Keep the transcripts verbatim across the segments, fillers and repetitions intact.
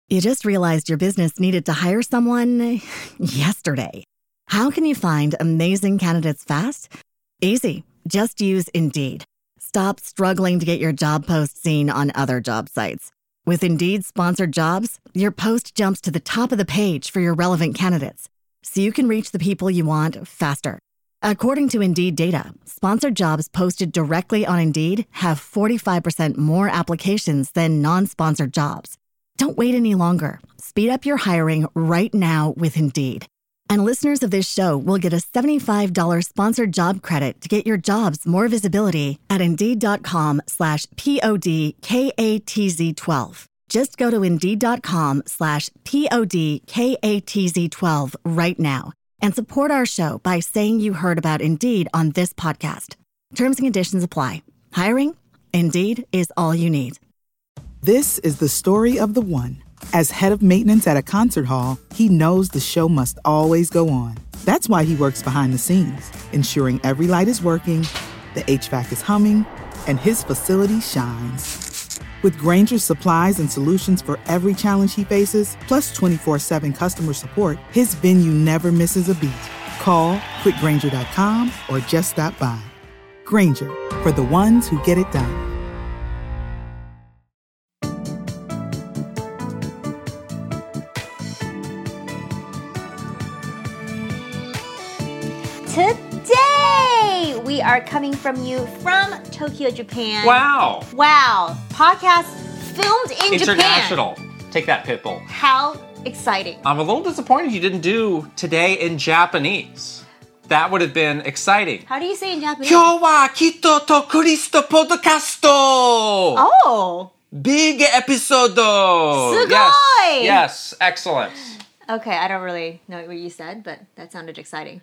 You just realized your business needed to hire someone yesterday. How can you find amazing candidates fast? Easy. Just use Indeed. Stop struggling to get your job post seen on other job sites. With Indeed sponsored jobs, your post jumps to the top of the page for your relevant candidates, so you can reach the people you want faster. According to Indeed data, sponsored jobs posted directly on Indeed have forty-five percent more applications than non-sponsored jobs. Don't wait any longer. Speed up your hiring right now with Indeed. And listeners of this show will get a seventy-five dollars sponsored job credit to get your jobs more visibility at Indeed.com slash P-O-D-K-A-T-Z 12. Just go to Indeed.com slash P-O-D-K-A-T-Z 12 right now and support our show by saying you heard about Indeed on this podcast. Terms and conditions apply. Hiring? Indeed is all you need. This is the story of the one. As head of maintenance at a concert hall, he knows the show must always go on. That's why he works behind the scenes, ensuring every light is working, the H V A C is humming, and his facility shines. With Grainger's supplies and solutions for every challenge he faces, plus twenty-four seven customer support, his venue never misses a beat. Call quick grainger dot com or just stop by. Grainger, for the ones who get it done. Today, we are coming from you from Tokyo, Japan. Wow. Wow. Podcast filmed in International. Japan. Take that, Pitbull. How exciting. I'm a little disappointed you didn't do today in Japanese. That would have been exciting. How do you say in Japanese? 今日はKito to Christo podcast. Oh. Big episode. Sugoi. Yes. Yes. Excellent. Okay, I don't really know what you said, but that sounded exciting.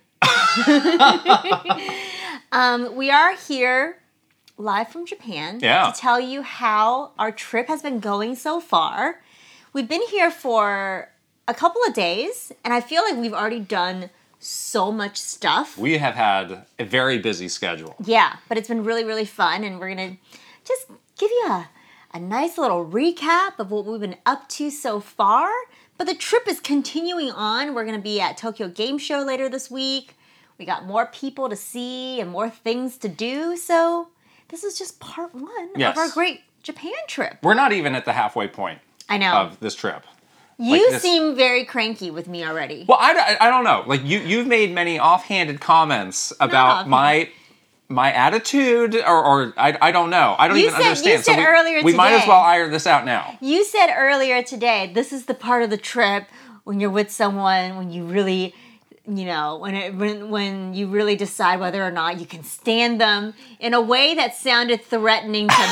um, we are here live from Japan yeah. to tell you how our trip has been going so far. We've been here for a couple of days, and I feel like we've already done so much stuff. We have had a very busy schedule. Yeah, but it's been really, really fun, and we're going to just give you a, a nice little recap of what we've been up to so far. But the trip is continuing on. We're going to be at Tokyo Game Show later this week. We got more people to see and more things to do. So this is just part one yes. of our great Japan trip. We're not even at the halfway point I know. of this trip. You like this... seem very cranky with me already. Well, I, I, I don't know. Like you, you've made many offhanded comments about no, my... my attitude, or, or I, I don't know. I don't you even said, understand. You said so we, earlier we today, might as well iron this out now. You said earlier today, this is the part of the trip when you're with someone, when you really, you know, when it, when when you really decide whether or not you can stand them in a way that sounded threatening to me.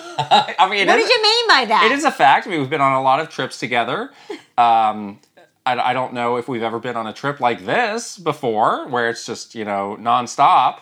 I mean, what is, did you mean by that? It is a fact. I mean, we've been on a lot of trips together. Um, I, I don't know if we've ever been on a trip like this before, where it's just, you know, nonstop.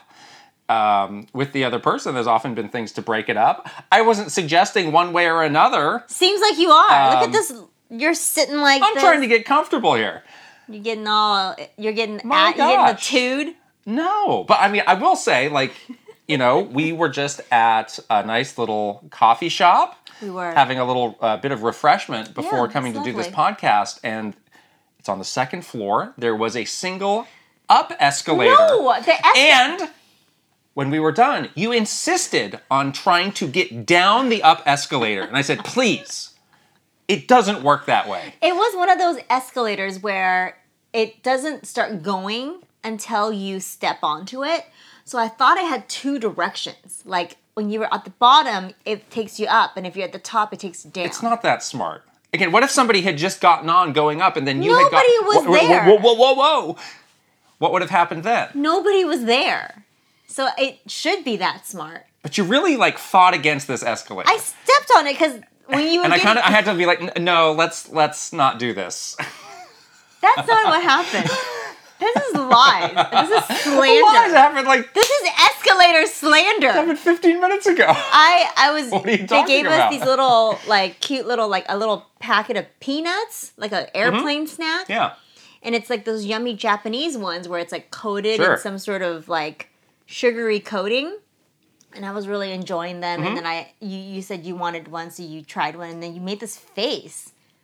Um, with the other person, there's often been things to break it up. I wasn't suggesting one way or another. Seems like you are. Um, Look at this. You're sitting like I'm this. trying to get comfortable here. You're getting all. You're getting. My at, you're getting gosh. the tude. No, but I mean, I will say, like, you know, we were just at a nice little coffee shop. We were having a little uh, bit of refreshment before yeah, coming to lovely. do this podcast, and it's on the second floor. There was a single up escalator. No, the es- and when we were done, you insisted on trying to get down the up escalator. And I said, please, it doesn't work that way. It was one of those escalators where it doesn't start going until you step onto it. So I thought I had two directions. Like when you were at the bottom, it takes you up. And if you're at the top, it takes you down. It's not that smart. Again, what if somebody had just gotten on going up and then you had got... Nobody was whoa, there. Whoa, whoa, whoa, whoa, whoa. What would have happened then? Nobody was there. So it should be that smart. But you really, like, fought against this escalator. I stepped on it because when you were And I getting... kind of, I had to be like, no, let's let's not do this. That's not what happened. This is lies. This is slander. Lies happened like... This is escalator slander. happened fifteen minutes ago. I, I was... What are you they talking gave about? us these little, like, cute little, like, a little packet of peanuts, like an airplane mm-hmm. snack. Yeah. And it's like those yummy Japanese ones where it's, like, coated sure. in some sort of, like, sugary coating. And I was really enjoying them. Mm-hmm. And then I, you, you said you wanted one, so you tried one. And then you made this face. It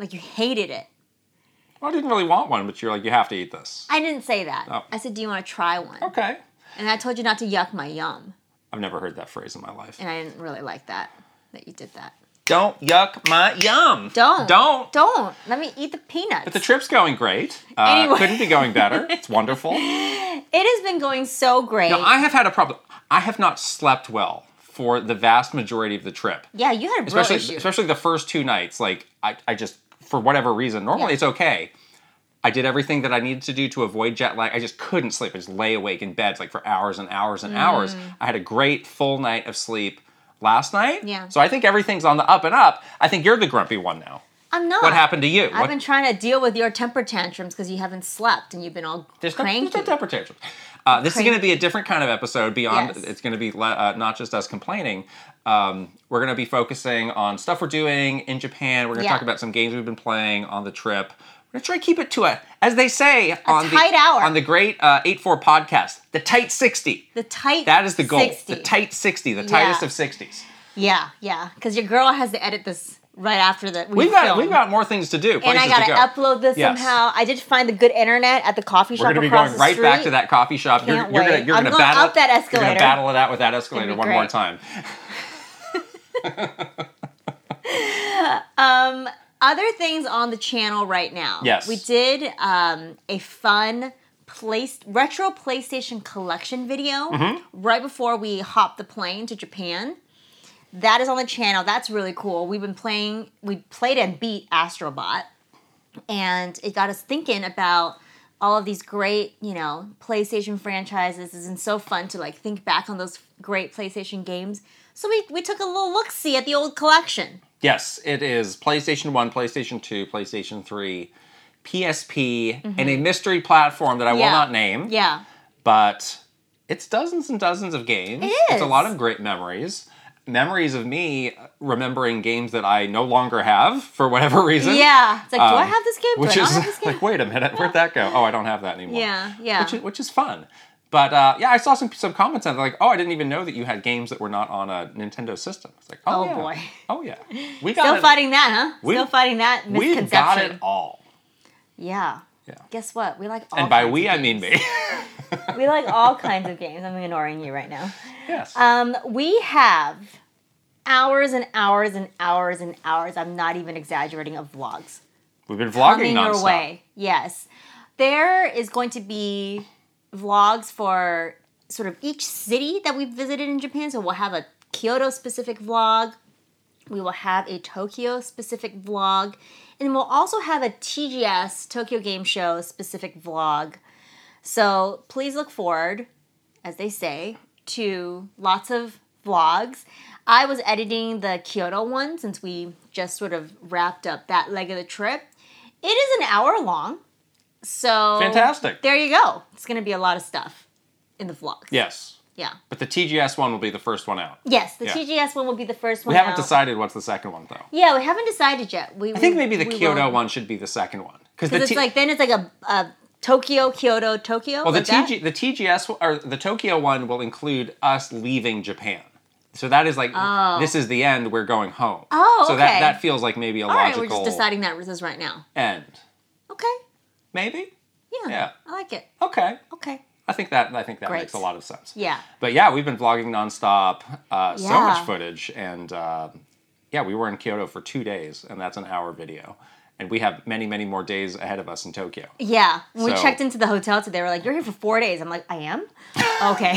Like you hated it. Well, I didn't really want one, but you're like, you have to eat this. I didn't say that. Oh. I said, do you want to try one? Okay. And I told you not to yuck my yum. I've never heard that phrase in my life. And I didn't really like that, that you did that. Don't yuck my yum. Don't. Don't. Don't. Let me eat the peanuts. But the trip's going great. Uh, Anyway. Couldn't be going better. It's wonderful. It has been going so great. Now, I have had a problem. I have not slept well for the vast majority of the trip. Yeah, you had a real Especially, issue. especially the first two nights. Like, I, I just, for whatever reason, normally Yeah. it's okay. I did everything that I needed to do to avoid jet lag. I just couldn't sleep. I just lay awake in bed like for hours and hours and Mm. hours. I had a great full night of sleep last night. Yeah. So I think everything's on the up and up. I think you're the grumpy one now. I'm not. What happened to you? I've What- been trying to deal with your temper tantrums because you haven't slept and you've been all There's no, cranky. there's no temper tantrums. Uh, this is Cranky. going to be a different kind of episode. Beyond, Yes. it's going to be le- uh, not just us complaining. Um, we're going to be focusing on stuff we're doing in Japan. We're going to Yeah. talk about some games we've been playing on the trip. We're going to try to keep it to a, as they say on tight the hour. on the great uh, eight four podcast, the tight sixty. The tight That is the goal. sixty. The tight sixty, the tightest Yeah. of sixties. Yeah, yeah. Because your girl has to edit this right after the we We've got film. we've got more things to do. and I places gotta to go. upload this Yes. somehow. I did find the good internet at the coffee shop We're going to be across going the right street. back to that coffee shop. You're, Can't you're going wait. to you're I'm going to going battle up that You're escalator. going to battle it out with that escalator be one more great. time. Um, other things on the channel right now. Yes. We did um, a fun place retro PlayStation collection video Mm-hmm. right before we hopped the plane to Japan. That is on the channel. That's really cool. We've been playing, we played and beat Astrobot. And it got us thinking about all of these great, you know, PlayStation franchises. It's been so fun to like think back on those great PlayStation games. So we, we took a little look-see at the old collection. Yes, it is PlayStation one, PlayStation two, PlayStation three, P S P, and a mystery platform that I will Mm-hmm. Yeah. not name. Yeah. But it's dozens and dozens of games. It It's a is. lot of great memories. Memories of me remembering games that I no longer have for whatever reason. Yeah. It's like, do I Um, have this game? Do Which I not is have this game? like, wait a minute, where'd that go? Oh, I don't have that anymore. Yeah, yeah. Which is, which is fun. But uh, yeah, I saw some some comments and they're like, oh, I didn't even know that you had games that were not on a Nintendo system. It's like, oh, Oh, yeah. boy. Oh yeah, we got Still it. fighting that, huh? We- Still fighting that We've misconception. got it all. Yeah. Yeah. Guess what? We like all And by kinds we, of I mean games. me. We like all kinds of games. I'm ignoring you right now. Yes. Um, we have hours and hours and hours and hours, I'm not even exaggerating, of vlogs. We've been vlogging Coming nonstop. your way. Yes. There is going to be vlogs for sort of each city that we've visited in Japan. So we'll have a Kyoto specific vlog. We will have a Tokyo specific vlog. And we'll also have a T G S, Tokyo Game Show specific vlog. So please look forward, as they say, to lots of vlogs. I was editing the Kyoto one since we just sort of wrapped up that leg of the trip. It is an hour long. So Fantastic. there you go. It's going to be a lot of stuff in the vlogs. Yes. Yeah. But the T G S one will be the first one out. Yes, the Yeah. T G S one will be the first one We haven't out. decided what's the second one, though. Yeah, we haven't decided yet. We, I think we- maybe the we Kyoto will- one should be the second one. Because Because the it's like, then it's like a, a Tokyo, Kyoto, Tokyo. well, the like that? T G the T G S w- or the Tokyo one will include us leaving Japan. So that is like Oh. this is the end. We're going home. Oh, So that okay. that feels like maybe a All right, logical we're just deciding that with us right now. end. Okay. Maybe. Yeah. Yeah. I like it. Okay. Okay. I think that I think that Great. makes a lot of sense. Yeah. But yeah, we've been vlogging nonstop. Uh, So Yeah. much footage, and uh, yeah, we were in Kyoto for two days, and that's an hour video. And we have many, many more days ahead of us in Tokyo. Yeah. When we So- checked into the hotel today, they were like, you're here for four days. I'm like, I am? Okay.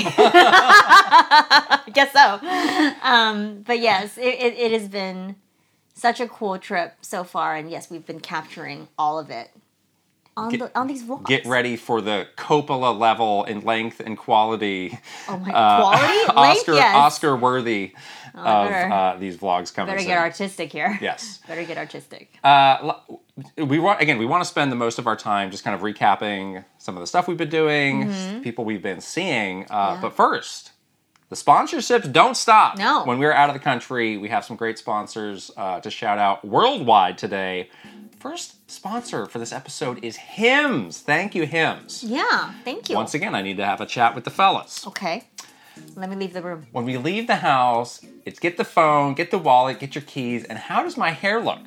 I guess so. Um, but yes, it, it, it has been such a cool trip so far. And yes, we've been capturing all of it on, Get- the, on these vlogs. Get ready for the Coppola level in length and quality. Oh my, uh, quality? Length? Oscar Yes. Oscar worthy of better- uh, these vlogs coming Better soon. get artistic here. Yes. Better get artistic. Uh, l- we want again. We want to spend the most of our time just kind of recapping some of the stuff we've been doing, people we've been seeing. Uh, Yeah. But first, the sponsorships don't stop. No. When we're out of the country, we have some great sponsors uh, to shout out worldwide today. First sponsor for this episode is Hims. Thank you, Hims. Yeah. Thank you. Once again, I need to have a chat with the fellas. Okay. Let me leave the room. When we leave the house, it's get the phone, get the wallet, get your keys, and how does my hair look?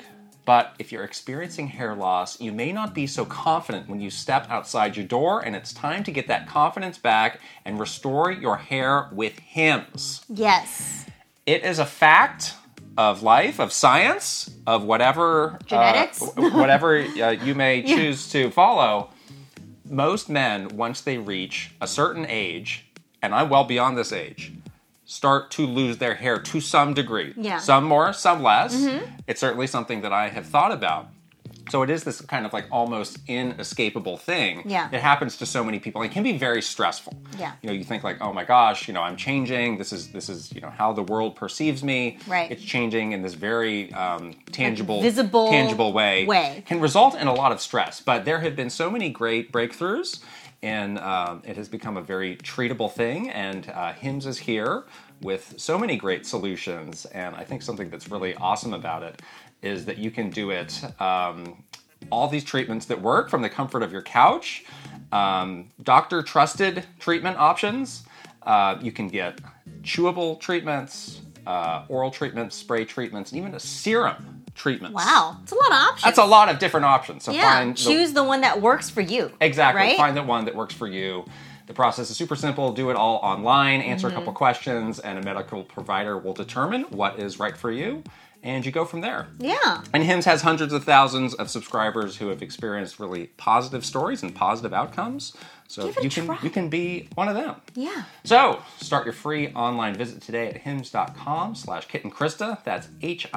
But if you're experiencing hair loss, you may not be so confident when you step outside your door, and it's time to get that confidence back and restore your hair with Hims. Yes. It is a fact of life, of science, of whatever genetics, uh, whatever uh, you may choose yeah. to follow. Most men, once they reach a certain age, and I'm well beyond this age, start to lose their hair to some degree. Yeah. Some more, some less. Mm-hmm. It's certainly something that I have thought about. So it is this kind of like almost inescapable thing. Yeah. It happens to so many people. It can be very stressful. Yeah. You know, you think like, oh my gosh, you know, I'm changing. This is this is you know how the world perceives me. Right. It's changing in this very um, tangible, like visible, tangible way. Way Can result in a lot of stress. But there have been so many great breakthroughs, and um, it has become a very treatable thing. And uh, Hims is here with so many great solutions. And I think something that's really awesome about it is that you can do it, um, all these treatments that work from the comfort of your couch, um, doctor-trusted treatment options. Uh, you can get chewable treatments, uh, oral treatments, spray treatments, and even a serum treatments. Wow, it's a lot of options. That's a lot of different options. So yeah, find choose the, the one that works for you. Exactly, right? Find the one that works for you. The process is super simple. Do it all online, answer mm-hmm. a couple questions, and a medical provider will determine what is right for you. And you go from there. Yeah. And Hims has hundreds of thousands of subscribers who have experienced really positive stories and positive outcomes. So Give it you a can try. you can be one of them. Yeah. So start your free online visit today at hims.com slash Kit and Krista. That's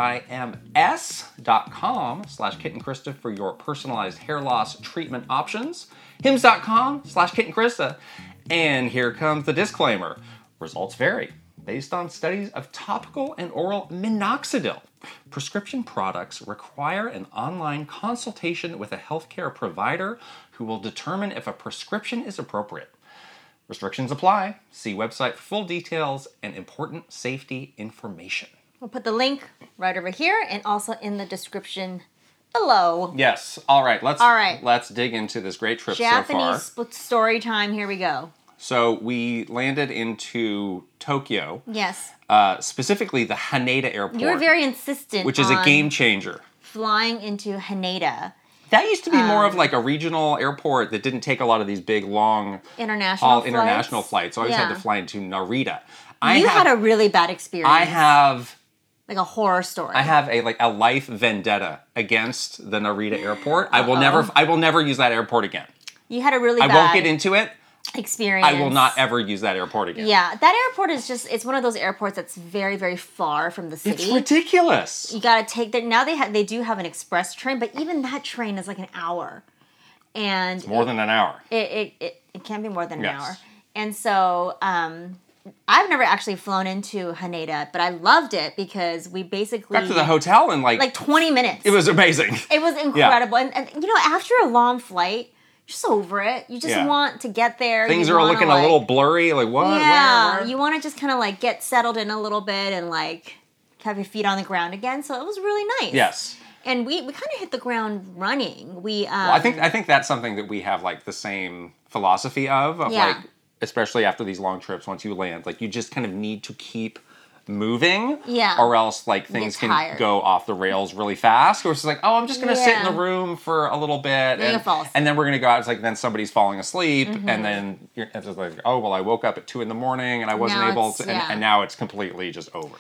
H-I-M-S dot com slash Kit and Krista for your personalized hair loss treatment options. Hims.com slash Kit and Krista. And here comes the disclaimer. Results vary based on studies of topical and oral minoxidil. Prescription products require an online consultation with a healthcare provider who will determine if a prescription is appropriate. Restrictions apply. See website for full details and important safety information. We'll put the link right over here and also in the description below. Yes. All right. Let's All right. let's dig into this great trip Japanese so far. sp- story time. Here we go. So we landed into Tokyo. Yes. Uh, specifically the Haneda Airport. You were very insistent which is on a game changer. Flying into Haneda. That used to be um, more of like a regional airport that didn't take a lot of these big, long international all flights. international flights. So I always yeah. had to fly into Narita. I you have, had a really bad experience. I have like a horror story. I have a like a life vendetta against the Narita airport. I will never I will never use that airport again. You had a really I bad won't get into it. experience. I will not ever use that airport again. Yeah, that airport is just, it's one of those airports that's very, very far from the city. It's ridiculous. You gotta take that. Now they have, they do have an express train, but even that train is like an hour. And it's more it, than an hour. It, it, it, it can be more than yes. an hour. And so, um, I've never actually flown into Haneda, but I loved it because we basically got to the hotel in like like twenty minutes. It was amazing. It was incredible. Yeah. And, and you know, after a long flight, just over it. You just yeah. want to get there. Things you are looking like, a little blurry. Like what? Yeah, where, where? You want to just kind of like get settled in a little bit and like have your feet on the ground again. So it was really nice. Yes. And we, we kind of hit the ground running. We um, well, I think I think that's something that we have like the same philosophy of. Of yeah. like, especially after these long trips, once you land, like you just kind of need to keep moving, yeah, or else like things can tired. go off the rails really fast. Or it's like, oh, I'm just gonna yeah. sit in the room for a little bit, and, and then we're gonna go out. It's like then somebody's falling asleep, mm-hmm. and then you're it's just like, oh well, I woke up at two in the morning and I wasn't now able to, and, yeah. and now it's completely just over.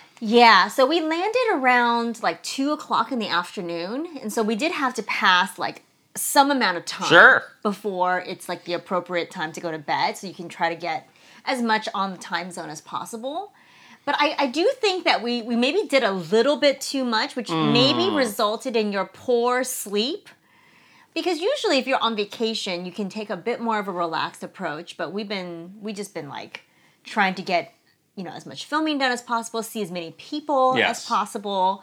Yeah, so we landed around like two o'clock in the afternoon, and so we did have to pass like some amount of time sure. before it's like the appropriate time to go to bed, so you can try to get as much on the time zone as possible. But I, I do think that we, we maybe did a little bit too much, which mm. maybe resulted in your poor sleep. Because usually if you're on vacation, you can take a bit more of a relaxed approach. But we've been, we just been like trying to get, you know, as much filming done as possible, see as many people yes. as possible.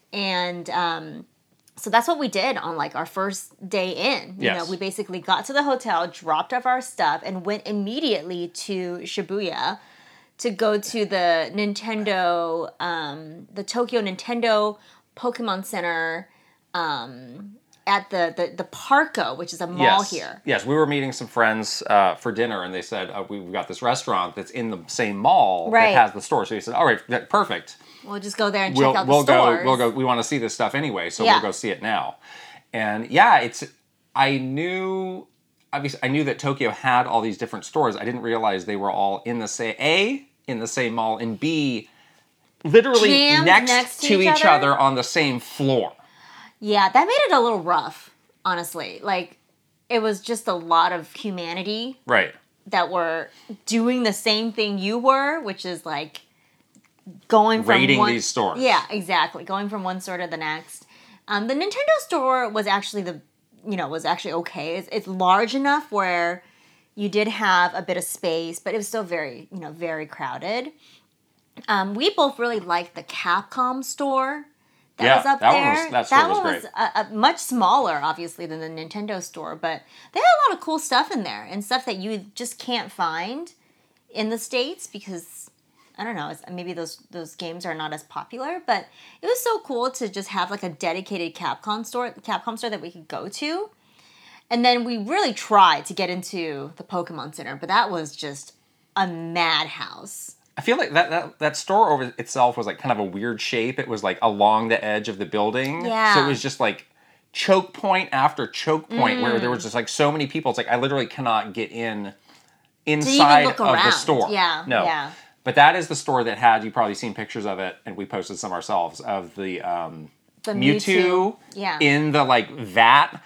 And um, so that's what we did on like our first day in. You yes. know, we basically got to the hotel, dropped off our stuff, and went immediately to Shibuya to go to the Nintendo, um, the Tokyo Nintendo Pokemon Center, um, at the, the, the Parco, which is a mall yes. here. Yes, we were meeting some friends uh, for dinner, and they said, uh, we've got this restaurant that's in the same mall Right. that has the store. So we said, all right, that- perfect. We'll just go there and We'll, check out the we'll stores. go, we'll go, we want to see this stuff anyway, so Yeah. we'll go see it now. And yeah, it's, I knew, obviously, I knew that Tokyo had all these different stores. I didn't realize they were all in the same, A, in the same mall, and B, literally Jammed next, next to to each each other? other on the same floor. Yeah, that made it a little rough, honestly. Like, it was just a lot of humanity Right. that were doing the same thing you were, which is like going from Raiding one, these stores. Yeah, exactly. Going from one store to the next. Um, the Nintendo store was actually the, you know, was actually okay. It's, it's large enough where you did have a bit of space, but it was still very, you know, very crowded. Um, we both really liked the Capcom store that Yeah, was up that one there. was- that store was one great. was a, a much smaller, obviously, than the Nintendo store, but they had a lot of cool stuff in there and stuff that you just can't find in the States because I don't know, it's, maybe those those games are not as popular, but it was so cool to just have like a dedicated Capcom store, Capcom store that we could go to. And then we really tried to get into the Pokemon Center, but that was just a madhouse. I feel like that, that that store over itself was like kind of a weird shape. It was like along the edge of the building. Yeah. So it was just like choke point after choke point where there was just like so many people. It's like I literally cannot get in inside look of the around. store. Yeah, No. yeah. But that is the store that had, you've probably seen pictures of it, and we posted some ourselves, of the, um, The Mewtwo, Mewtwo, yeah. in the like vat.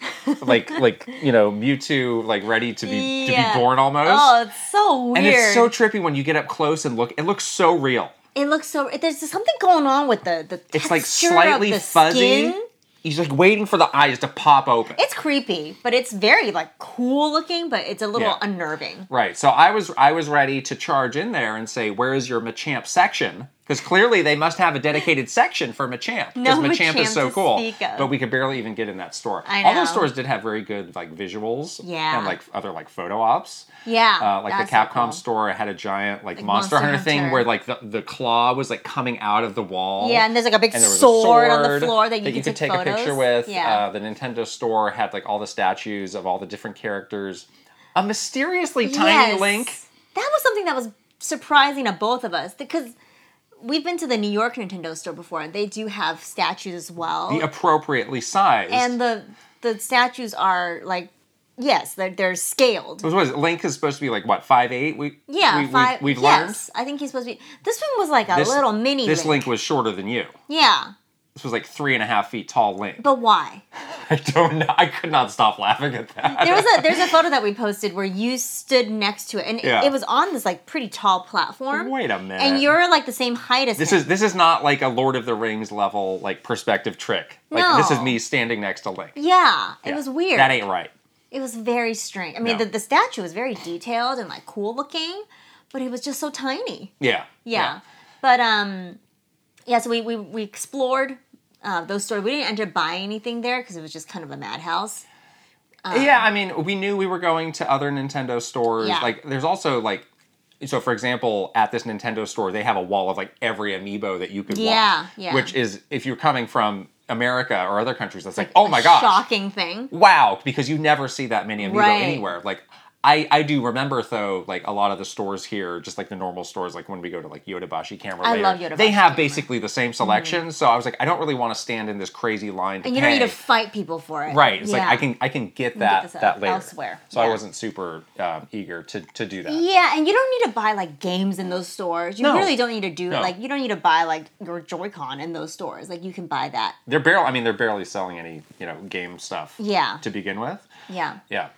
like like you know Mewtwo like ready to be to Yeah. be born almost. Oh, it's so weird. And it's so trippy when you get up close and look. It looks so real. It looks so. There's just something going on with the the It's like texture slightly of the fuzzy. skin. He's like waiting for the eyes to pop open. It's creepy, but it's very like cool looking, but it's a little Yeah. unnerving. Right. So I was I was ready to charge in there and say, "Where is your Machamp section?" Because clearly they must have a dedicated section for Machamp. Because No Machamp is Machamp so to cool. speak of. But we could barely even get in that store. I All those know. stores did have very good like visuals. Yeah. And like other like photo ops. Yeah, Uh, like that's the so Capcom cool. store had a giant like, Like Monster, Monster Hunter, thing Hunter. where like the, the claw was like coming out of the wall. Yeah, and there's like a big And there was sword, a on the sword floor that you, could could take, take photos. a picture with. Yeah. Uh, the Nintendo store had like all the statues of all the different characters. A mysteriously tiny Yes. Link. That was something that was surprising to both of us because we've been to the New York Nintendo store before, and they do have statues as well. The appropriately sized. and the the statues are like, yes, they're they're scaled. What was it? Link is supposed to be like what, five eight? We Yeah, we, five. We, we've yes, I think he's supposed to be. This one was like a This- little mini. This Link. Link was shorter than you. Yeah, This was like three and a half feet tall Link. but why? I don't know. I could not stop laughing at that. There was a there's a photo that we posted where you stood next to it, and Yeah. it, it was on this like pretty tall platform. Wait a minute. And you're like the same height as This him. is this is not like a Lord of the Rings level like perspective trick. Like No. this is me standing next to Link. yeah, it Yeah. was weird. That ain't right. It was very strange. I mean, No. the, the statue was very detailed and like cool looking, but it was just so tiny. Yeah. Yeah. But um, yeah. So we we, we explored uh, those stores. We didn't end up buying anything there because it was just kind of a madhouse. Yeah, I mean, we knew we were going to other Nintendo stores. Yeah. Like, there's also like, so for example, at this Nintendo store, they have a wall of like every amiibo that you could Yeah, want. yeah. Which is, if you're coming from America or other countries, that's like, oh my gosh, Shocking thing. wow, because you never see that many amiibo Right. anywhere. Like, I, I do remember though, like a lot of the stores here, just like the normal stores, like when we go to like Yodobashi Camera I later, love Yodobashi they have Camera. basically the same selection. So I was like, I don't really want to stand in this crazy line to And you pay. don't need to fight people for it. Right. It's like Yeah. I can I can get can that get this that later elsewhere. So I Yeah. wasn't super um, eager to, to do that. Yeah, and you don't need to buy like games in those stores. You No. really don't need to do No. like you don't need to buy like your Joy-Con in those stores. Like you can buy that. They're barely I mean they're barely selling any, you know, game stuff Yeah. to begin with. Yeah. Yeah.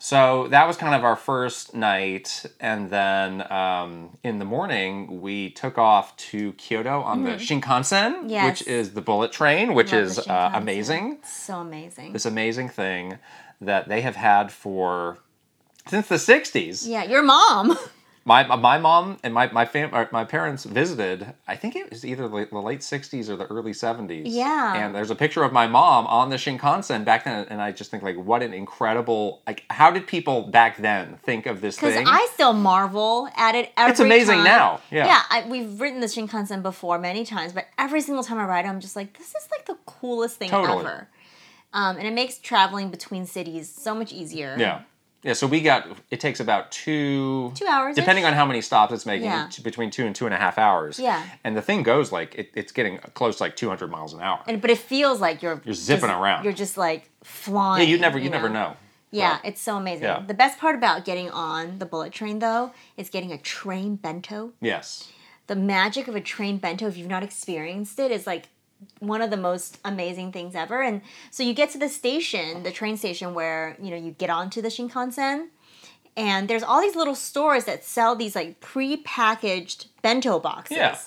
So that was kind of our first night, and then um, in the morning we took off to Kyoto on the Shinkansen, Mm-hmm. Yes. which is the bullet train, which Love is the uh, Shinkansen. amazing. So amazing. This amazing thing that they have had for since the sixties. Yeah, your mom. My my mom and my my fam or my parents visited. I think it was either the, the late sixties or the early seventies. Yeah. And there's a picture of my mom on the Shinkansen back then, and I just think like, what an incredible like. How did people back then think of this Because thing? I still marvel at it every It's amazing time. now, yeah. Yeah, I, we've written the Shinkansen before many times, but every single time I ride it, I'm just like, this is like the coolest thing Totally. ever. Um, and it makes traveling between cities so much easier. Yeah. Yeah, so we got, it takes about two... Two hours. Depending on how many stops it's making, Yeah. t- between two and two and a half hours. Yeah. And the thing goes like, it, it's getting close to like two hundred miles an hour. And, but it feels like you're... You're zipping just, around. You're just like flying. Yeah, you never, you, you never know. Yeah, So, it's so amazing. Yeah. The best part about getting on the bullet train, though, is getting a train bento. yes. The magic of a train bento, if you've not experienced it, is like one of the most amazing things ever. And so you get to the station, the train station where, you know, you get onto the Shinkansen, and there's all these little stores that sell these like pre-packaged bento boxes. Yeah.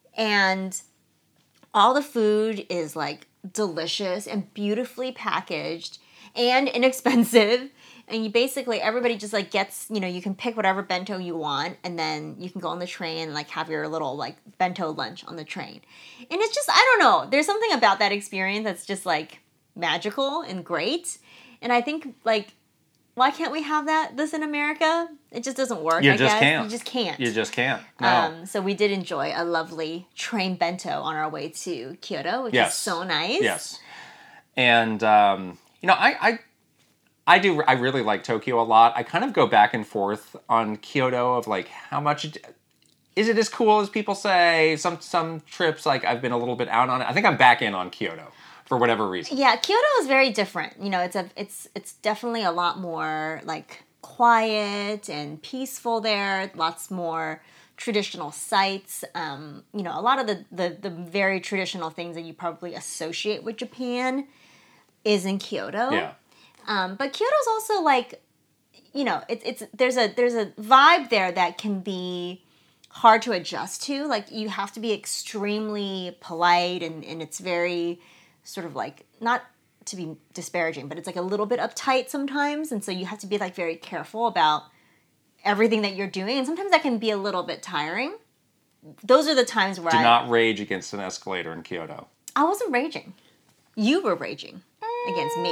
And all the food is like delicious and beautifully packaged and inexpensive. And you basically, everybody just like gets, you know, you can pick whatever bento you want, and then you can go on the train and like have your little like bento lunch on the train. And it's just, I don't know, there's something about that experience that's just like magical and great. And I think like, why can't we have that this in America? It just doesn't work. You I just guess. can't. You just can't. You just can't. No. Um, so we did enjoy a lovely train bento on our way to Kyoto, which Yes. is so nice. Yes. And, um, you know, I, I, I do, I really like Tokyo a lot. I kind of go back and forth on Kyoto of like, how much, it, is it as cool as people say? Some, some trips, like I've been a little bit out on it. I think I'm back in on Kyoto for whatever reason. Yeah, Kyoto is very different. You know, it's a, it's, it's definitely a lot more like quiet and peaceful there. Lots more traditional sites. Um, you know, a lot of the, the, the very traditional things that you probably associate with Japan is in Kyoto. Yeah. Um, but Kyoto's also like, you know, it's it's there's a there's a vibe there that can be hard to adjust to. Like you have to be extremely polite, and, and it's very sort of like, not to be disparaging, but it's like a little bit uptight sometimes, and so you have to be like very careful about everything that you're doing, and sometimes that can be a little bit tiring. Those are the times where Do I not rage against an escalator in Kyoto. I wasn't raging. You were raging against me.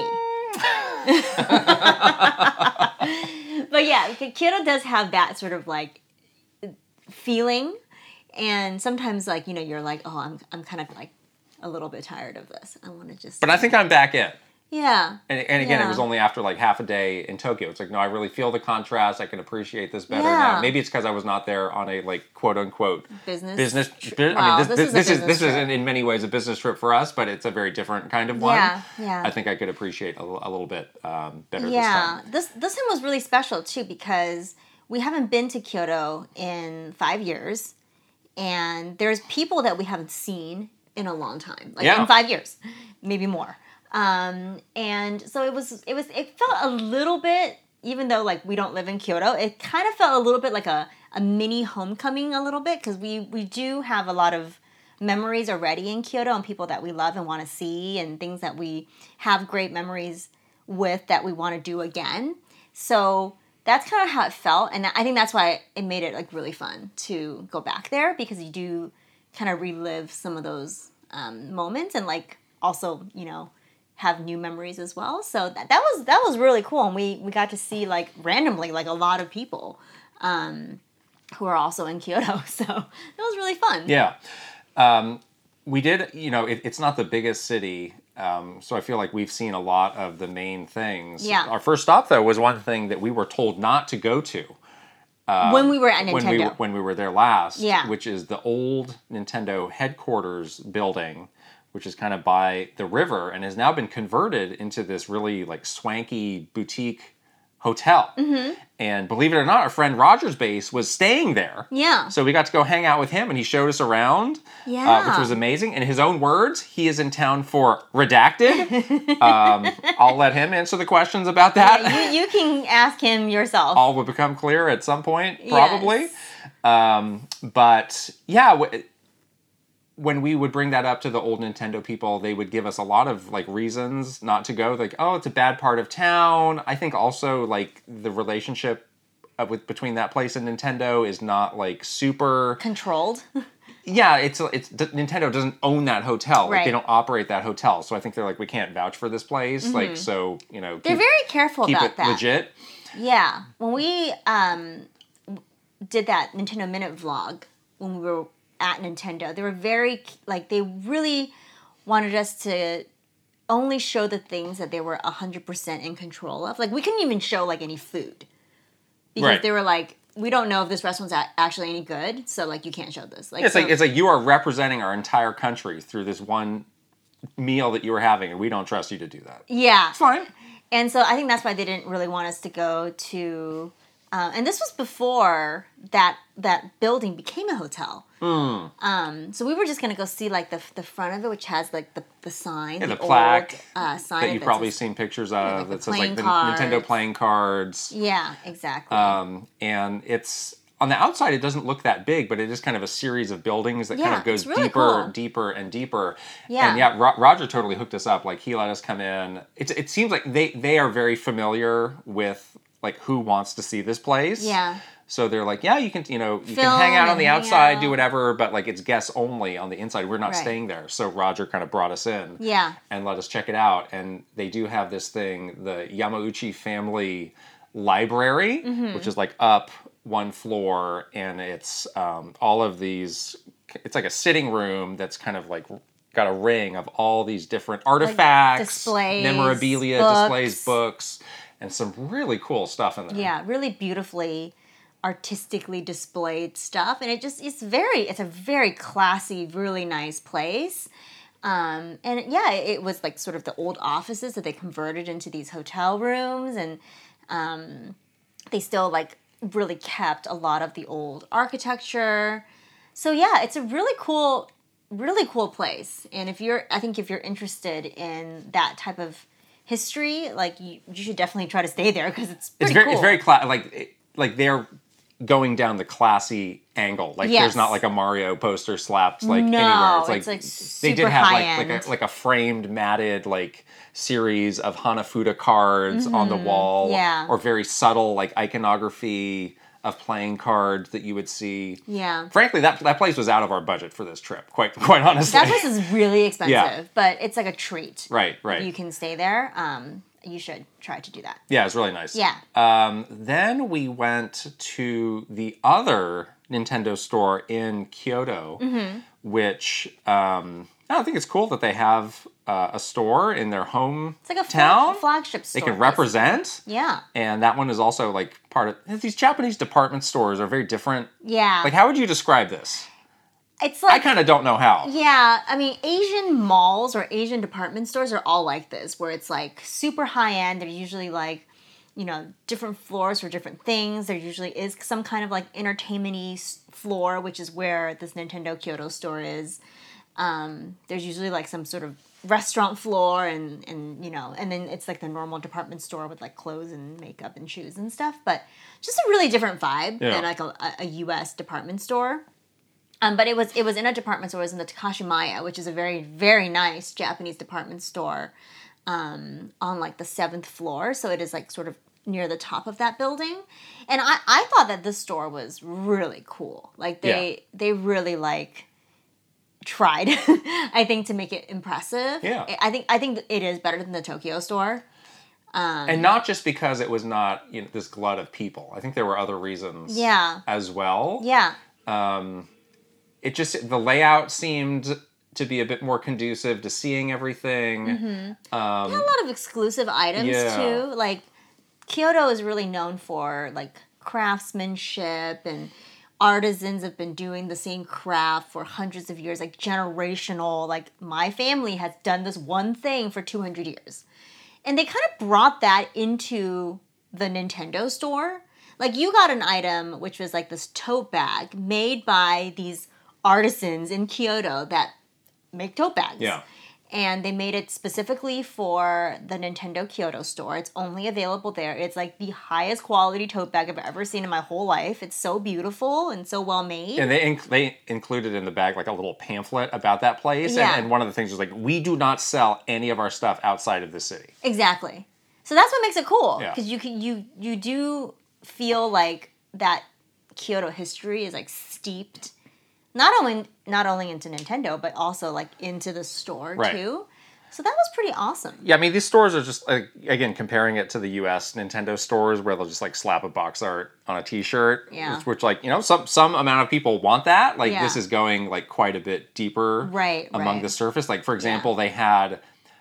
But yeah, Kyoto does have that sort of like feeling, and sometimes like, you know, you're like, oh, I'm I'm kind of like a little bit tired of this. I want to just. But I think I'm back in. Yeah. And, and again, Yeah. it was only after like half a day in Tokyo. It's like, no, I really feel the contrast. I can appreciate this better Yeah. now. Maybe it's because I was not there on a like quote unquote Business. business. Well, I mean, this, this this, is a this is business this is trip. in, in many ways a business trip for us, but it's a very different kind of one. Yeah, yeah. I think I could appreciate a, li- a little bit um, better Yeah, this time. this this time was really special too because we haven't been to Kyoto in five years, and there's people that we haven't seen in a long time, like Yeah. in five years, maybe more. Um, and so it was it was it felt a little bit, even though like we don't live in Kyoto, it kind of felt a little bit like a, a mini homecoming a little bit, because we we do have a lot of memories already in Kyoto and people that we love and want to see, and things that we have great memories with that we want to do again. So that's kind of how it felt, and I think that's why it made it like really fun to go back there, because you do kind of relive some of those um, moments, and like also, you know, have new memories as well. So that, that was that was really cool, and we we got to see like randomly like a lot of people um, who are also in Kyoto. So it was really fun. Yeah. Um, we did, you know, it, it's not the biggest city, um, so I feel like we've seen a lot of the main things. Yeah. Our first stop, though, was one thing that we were told not to go to when we were at Nintendo. when we were, when we were there last, Yeah. which is the old Nintendo headquarters building, which is kind of by the river and has now been converted into this really like swanky boutique hotel. Mm-hmm. And believe it or not, our friend Roger's base was staying there. Yeah. So we got to go hang out with him, and he showed us around, uh, Yeah. which was amazing. In his own words, he is in town for redacted. um, I'll let him answer the questions about that. you you can ask him yourself. All will become clear at some point, probably. Yes. Um, but yeah, w- when we would bring that up to the old Nintendo people, they would give us a lot of like reasons not to go. Like, oh, it's a bad part of town. I think also like the relationship uh, with between that place and Nintendo is not like super. Controlled. Yeah, it's it's D- Nintendo doesn't own that hotel. Like, Right. they don't operate that hotel, so I think they're like, we can't vouch for this place. Like, so you know, They're keep, very careful keep about it that. legit. Yeah. When we um, did that Nintendo Minute vlog when we were at Nintendo, they were very, like, they really wanted us to only show the things that they were one hundred percent in control of. Like, we couldn't even show, like, any food. Because Right. they were like, we don't know if this restaurant's a- actually any good, so, like, you can't show this. Like, It's so, like it's like you are representing our entire country through this one meal that you were having, and we don't trust you to do that. yeah. It's fine. And so I think that's why they didn't really want us to go to... Uh, and this was before that that building became a hotel. Mm. Um, so we were just going to go see, like, the the front of it, which has, like, the, the sign. Yeah, the plaque old, uh, sign that you've that probably says- seen pictures like of the that says like playing the cards. Nintendo playing cards. Yeah, exactly. Um, and it's on the outside, it doesn't look that big, but it is kind of a series of buildings that kind Yeah, of goes it's really deeper, cool. deeper, and deeper. Yeah. And yeah, Ro- Roger totally hooked us up. Like he let us come in. It's, it seems like they they are very familiar with like who wants to see this place. Yeah. So they're like, yeah, you can, you know, you Film can hang out on and the hang outside, out. do whatever, but like it's guests only on the inside. We're not Right. staying there. So Roger kind of brought us in. Yeah. And let us check it out. And they do have this thing, the Yamauchi family library, Mm-hmm. which is like up one floor, and it's um, all of these. It's like a sitting room that's kind of like got a ring of all these different artifacts, displays, memorabilia, books. displays, books, and some really cool stuff in there. Yeah, really beautifully, artistically displayed stuff, and it just it's very it's a very classy, really nice place. Um, and yeah, it was like sort of the old offices that they converted into these hotel rooms, and um, they still like really kept a lot of the old architecture. So yeah, it's a really cool, really cool place. And if you're, I think if you're interested in that type of history, like you, you should definitely try to stay there because it's pretty It's very, cool. it's very cla- like it- like they're going down the classy angle. Like Yes. there's not like a Mario poster slapped like No, anywhere. It's like, it's, like, they did super have like high-end. like a like a framed matted like series of Hanafuda cards on the wall. Mm-hmm. Yeah. Or very subtle like iconography of playing cards that you would see. Yeah. Frankly, that that place was out of our budget for this trip. Quite quite honestly. That place is really expensive, Yeah. but it's like a treat. right right. You can stay there. Um, you should try to do that. Yeah, it was really nice. Yeah. Um, then we went to the other Nintendo store in Kyoto, Mm-hmm. which um, I don't think it's cool that they have uh, a store in their home It's like a town. flag, flagship store. They can represent. Yeah. And that one is also like part of these Japanese department stores are very different. Yeah. Like, how would you describe this? it's I like kind of don't know how. Yeah, I mean, Asian malls or Asian department stores are all like this, where it's like super high end. They're usually like, you know, different floors for different things. There usually is some kind of like entertainment-y s- floor, which is where this Nintendo Kyoto store is. Um, there's usually like some sort of restaurant floor, and and you know, and then it's like the normal department store with like clothes and makeup and shoes and stuff. But just a really different vibe Yeah. than like a, a U S department store. Um, but it was it was in a department store. It was in the Takashimaya, which is a very very nice Japanese department store, um, on like the seventh floor. So it is like sort of near the top of that building. And I, I thought that this store was really cool. Like they Yeah. they really like tried, I think, to make it impressive. Yeah. I think I think it is better than the Tokyo store. And not just because it was not, you know, this glut of people. I think there were other reasons Yeah. as well. Yeah. It just, the layout seemed to be a bit more conducive to seeing everything. They had a lot of exclusive items Yeah. too. Like Kyoto is really known for like craftsmanship, and artisans have been doing the same craft for hundreds of years, like generational. Like my family has done this one thing for two hundred years. And they kind of brought that into the Nintendo store. Like you got an item which was like this tote bag made by these artisans in Kyoto that make tote bags. Yeah. And they made it specifically for the Nintendo Kyoto store. It's only available there. It's like the highest quality tote bag I've ever seen in my whole life. It's so beautiful and so well made. And they inc- they included in the bag like a little pamphlet about that place. Yeah. And, and one of the things was like, we do not sell any of our stuff outside of the city. Exactly. So that's what makes it cool, Yeah. because you can you you do feel like that Kyoto history is like steeped, not only not only into Nintendo but also like into the store Right. too. So that was pretty awesome. Yeah, I mean, these stores are just, like, again, comparing it to the U S Nintendo stores where they'll just, like, slap a box art on a t-shirt. Yeah. Which, which, like, you know, some some amount of people want that. Like, Yeah. this is going, like, quite a bit deeper Right, among right. the surface. Like, for example, they had,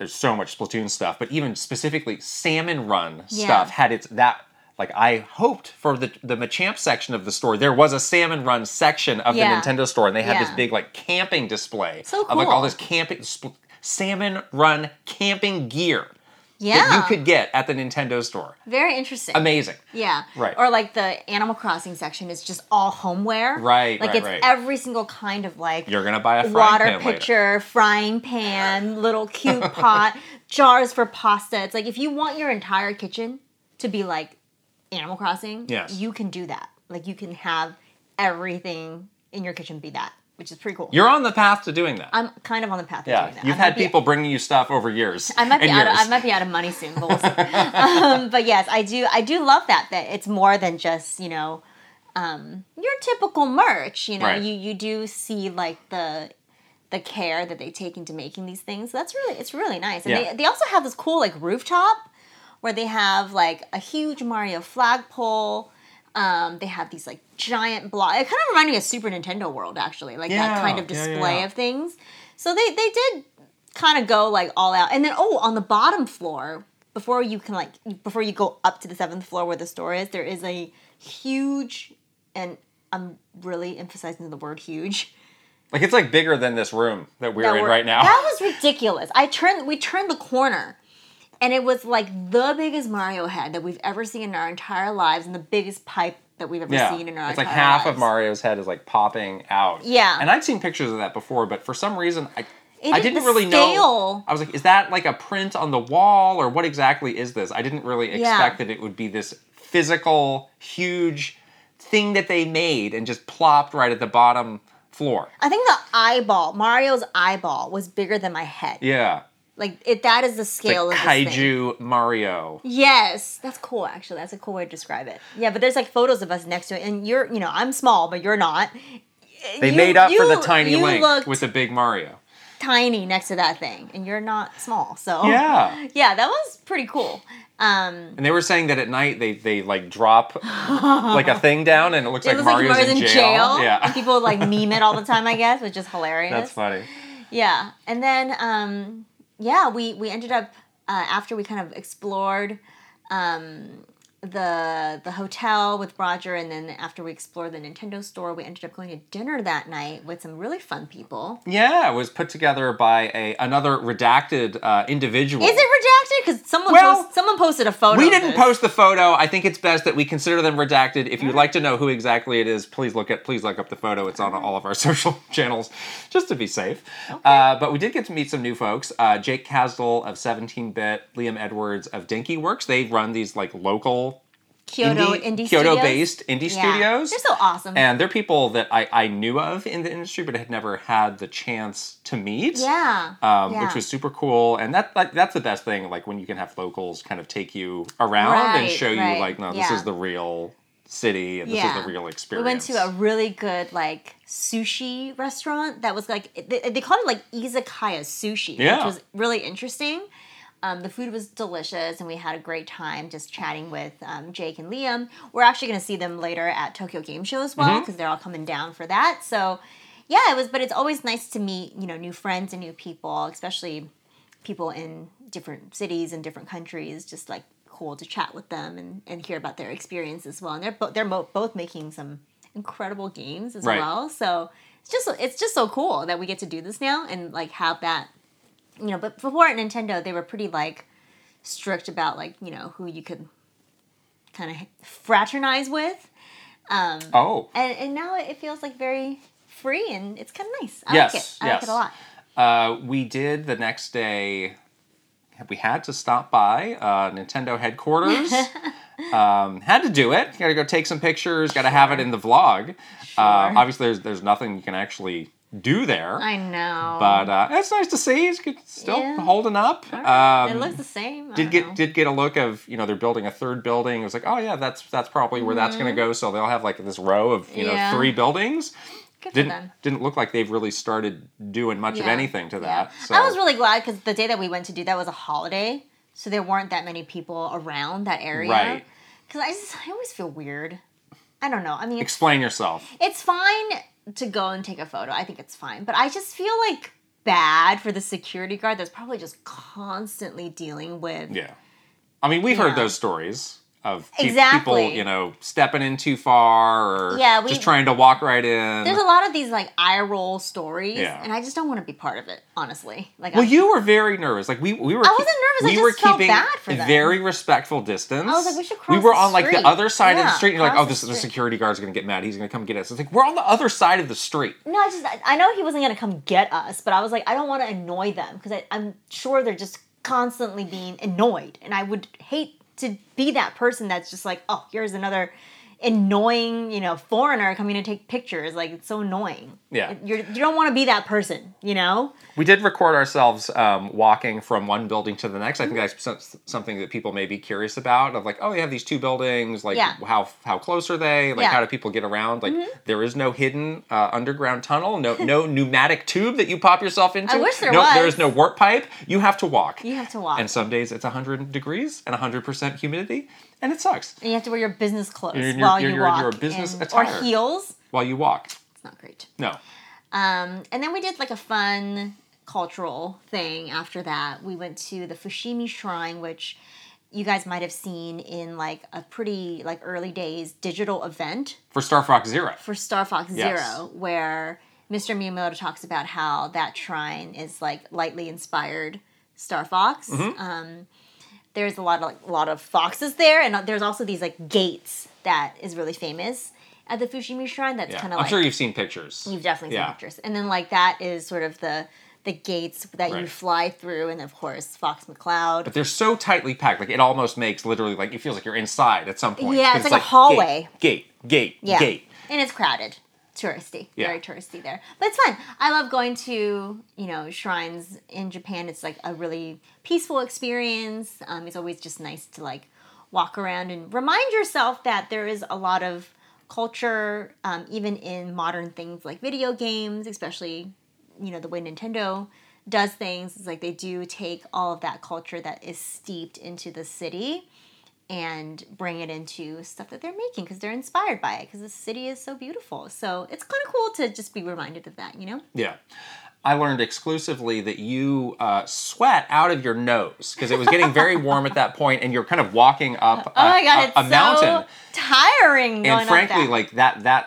there's so much Splatoon stuff, but even specifically Salmon Run Yeah. stuff had its that. Like, I hoped for the the Machamp section of the store, there was a Salmon Run section of Yeah. the Nintendo store, and they had this Yeah. big, like, camping display So of, like, all cool. this camping, spl- Salmon Run camping gear Yeah. that you could get at the Nintendo store. Very interesting. Amazing. Yeah. Right. Or like the Animal Crossing section is just all homeware. Right, Like right, it's right. every single kind of like You're going to buy a frying water pan later. pitcher, frying pan, little cute pot, jars for pasta. It's like if you want your entire kitchen to be like Animal Crossing, Yes. you can do that. Like you can have everything in your kitchen be that, which is pretty cool. You're on the path to doing that. I'm kind of on the path of yeah, doing that. you've I might had be- people bringing you stuff over years. I might be and out of, years. I might be out of money soon, but we'll see. um, but yes, I do I do love that that it's more than just, you know, um, your typical merch. You know, Right. you you do see like the the care that they take into making these things. So that's really it's really nice. And Yeah. they they also have this cool like rooftop where they have like a huge Mario flagpole. Um, they have these like giant blocks. It kind of reminded me of Super Nintendo World, actually, like Yeah, that kind of yeah, yeah, display yeah. of things. So they they did kind of go like all out. And then oh, on the bottom floor, before you can like before you go up to the seventh floor where the store is, there is a huge, and I'm really emphasizing the word huge. Like, it's like bigger than this room that we're that in were- right now. That was ridiculous. I turned we turned the corner. And it was like the biggest Mario head that we've ever seen in our entire lives, and the biggest pipe that we've ever Yeah, seen in our it's like entire half lives. of Mario's head is like popping out. Yeah. and I'd seen pictures of that before, but for some reason I It I did- didn't the really know. scale. I was like, is that like a print on the wall, or what exactly is this? I didn't really Yeah. expect that it would be this physical, huge thing that they made and just plopped right at the bottom floor. I think the eyeball, Mario's eyeball, was bigger than my head. Yeah, Like it, that is the it's scale like of this thing. kaiju Mario. Yes, that's cool. Actually, that's a cool way to describe it. Yeah, but there's like photos of us next to it, and you're, you know, I'm small, but you're not. They You- made up for you- the tiny you Link looked with the big Mario. tiny next to that thing, and you're not small. So Yeah. yeah, that was pretty cool. Um, And they were saying that at night they, they like drop like a thing down and it looks it like looks like Mario's, Mario's in in jail. jail. Yeah. And people like meme it all the time, I guess, which is hilarious. That's funny. Yeah, and then um, yeah, we we ended up uh, after we kind of explored um, the the hotel with Roger, and then after we explored the Nintendo store, we ended up going to dinner that night with some really fun people. Yeah, it was put together by a another redacted uh, individual. Is it redacted? Because someone Well, post, someone posted a photo. We of didn't this. post the photo. I think it's best that we consider them redacted. If you'd like to know who exactly it is, please look at please look up the photo. It's on all of our social channels, just to be safe. Uh, but we did get to meet some new folks. Uh, Jake Kasdal of seventeen bit, Liam Edwards of Dinky Works. They run these like local Kyoto indie, indie Kyoto-based indie Yeah. studios. They're so awesome. And they're people that I, I knew of in the industry, but had never had the chance to meet. yeah, Um, yeah. Which was super cool. And that, that that's the best thing, like when you can have locals kind of take you around and Right, show you, right, like, no, this yeah. is the real city and this Yeah. is the real We experience. went to a really good like sushi restaurant that was like they, they called it like izakaya sushi, Yeah. which was really interesting. Um, the food was delicious, and we had a great time just chatting with um, Jake and Liam. We're actually going to see them later at Tokyo Game Show as well, because they're all coming down for that. So, yeah, it was. But it's always nice to meet, you know, new friends and new people, especially people in different cities and different countries. Just like cool to chat with them and, and hear about their experience as well. And they're bo- they're mo- both making some incredible games as Right. well. So it's just it's just so cool that we get to do this now and like have that. You know, but before at Nintendo, they were pretty like strict about like you know who you could kind of fraternize with, um, oh. and and now it feels like very free and it's kind of nice. I Yes, like it. I yes. like it a lot. Uh, we did the next day. We had to stop by uh, Nintendo headquarters. um, had to do it. Got to go take some pictures. Got to have it in the vlog. Uh, obviously, there's there's nothing you can actually do there. I know, But uh, it's nice to see. It's good- still Yeah. holding up. Alright. Um, it looks the same. I did don't get know. did get a look of, you know, they're building a third building. It was like, oh yeah, that's that's probably where that's going to go. So they'll have like this row of, you know, Mm-hmm. Yeah. three buildings. Good for Didn't them. didn't look like they've really started doing much of Yeah. anything to Yeah. that. So I was really glad because the day that we went to do that was a holiday, so there weren't that many people around that area. Right. Because I just I always feel weird. I don't know. I mean, explain yourself. it's fine to go and take a photo. I think it's fine, but I just feel like bad for the security guard that's probably just constantly dealing with. Yeah. I mean, we've heard Yeah. those stories of pe- Exactly. people, you know, stepping in too far or Yeah, we- just trying to walk right in. There's a lot of these like eye roll stories, Yeah. and I just don't want to be part of it, honestly. Like, Well, I'm- you were very nervous. Like we, we were. I wasn't nervous, I We just were felt keeping bad for a them. very respectful distance. I was like, we should We cross were the on like street. the other side of the Yeah, street. And you're like, cross oh, the this the street. security guard's gonna get mad. He's gonna come get us. It's like we're on the other side of the street. No, I just I know he wasn't gonna come get us, but I was like, I don't want to annoy them because I'm sure they're just constantly being annoyed, and I would hate to be that person that's just like, oh, here's another annoying, you know, foreigner coming to take pictures. Like, it's so annoying. Yeah. You're, you don't want to be that person, you know? We did record ourselves um, walking from one building to the next. I think that's some- something that people may be curious about. Of like, oh, you have these two buildings. Like, Yeah. how how close are they? Like, Yeah. how do people get around? Like, there is no hidden uh, underground tunnel. No no pneumatic tube that you pop yourself into. I wish there no, was. There is no warp pipe. You have to walk. You have to walk. And some days it's one hundred degrees and one hundred percent humidity, and it sucks And you have to wear your business clothes You're in your- while you're- you you're in walk. your business and- attire. Or heels. while you walk. It's not great. No. Um, and then we did like a fun cultural thing after that. We went to the Fushimi Shrine, which you guys might have seen in like a pretty like early days digital event For Star Fox Zero. for Star Fox Yes. Zero, where Mister Miyamoto talks about how that shrine is like lightly inspired Star Fox. Mm-hmm. Um, there's a lot of like, a lot of foxes there, and there's also these like gates that is really famous at the Fushimi Shrine. That's Yeah. kind I'm of like sure you've seen pictures. you've definitely seen Yeah. pictures, and then like that is sort of the the gates that you Right. fly through, and of course Fox McCloud. But they're so tightly packed, like it almost makes literally like it feels like you're inside at some point. Yeah, 'Cause it's like a hallway. Gate, gate, gate, Yeah, gate. and it's crowded, touristy, Yeah. very touristy there. But it's fun. I love going to you know shrines in Japan. It's like a really peaceful experience. Um, it's always just nice to like walk around and remind yourself that there is a lot of culture, um, even in modern things like video games, especially you know the way Nintendo does things. It's like they do take all of that culture that is steeped into the city and bring it into stuff that they're making because they're inspired by it because the city is so beautiful. So it's kind of cool to just be reminded of that, you know? Yeah. I learned exclusively that you uh, sweat out of your nose because it was getting very warm at that point, and you're kind of walking up a, Oh my god, a, it's a mountain. so tiring. Going And frankly, up that. like that that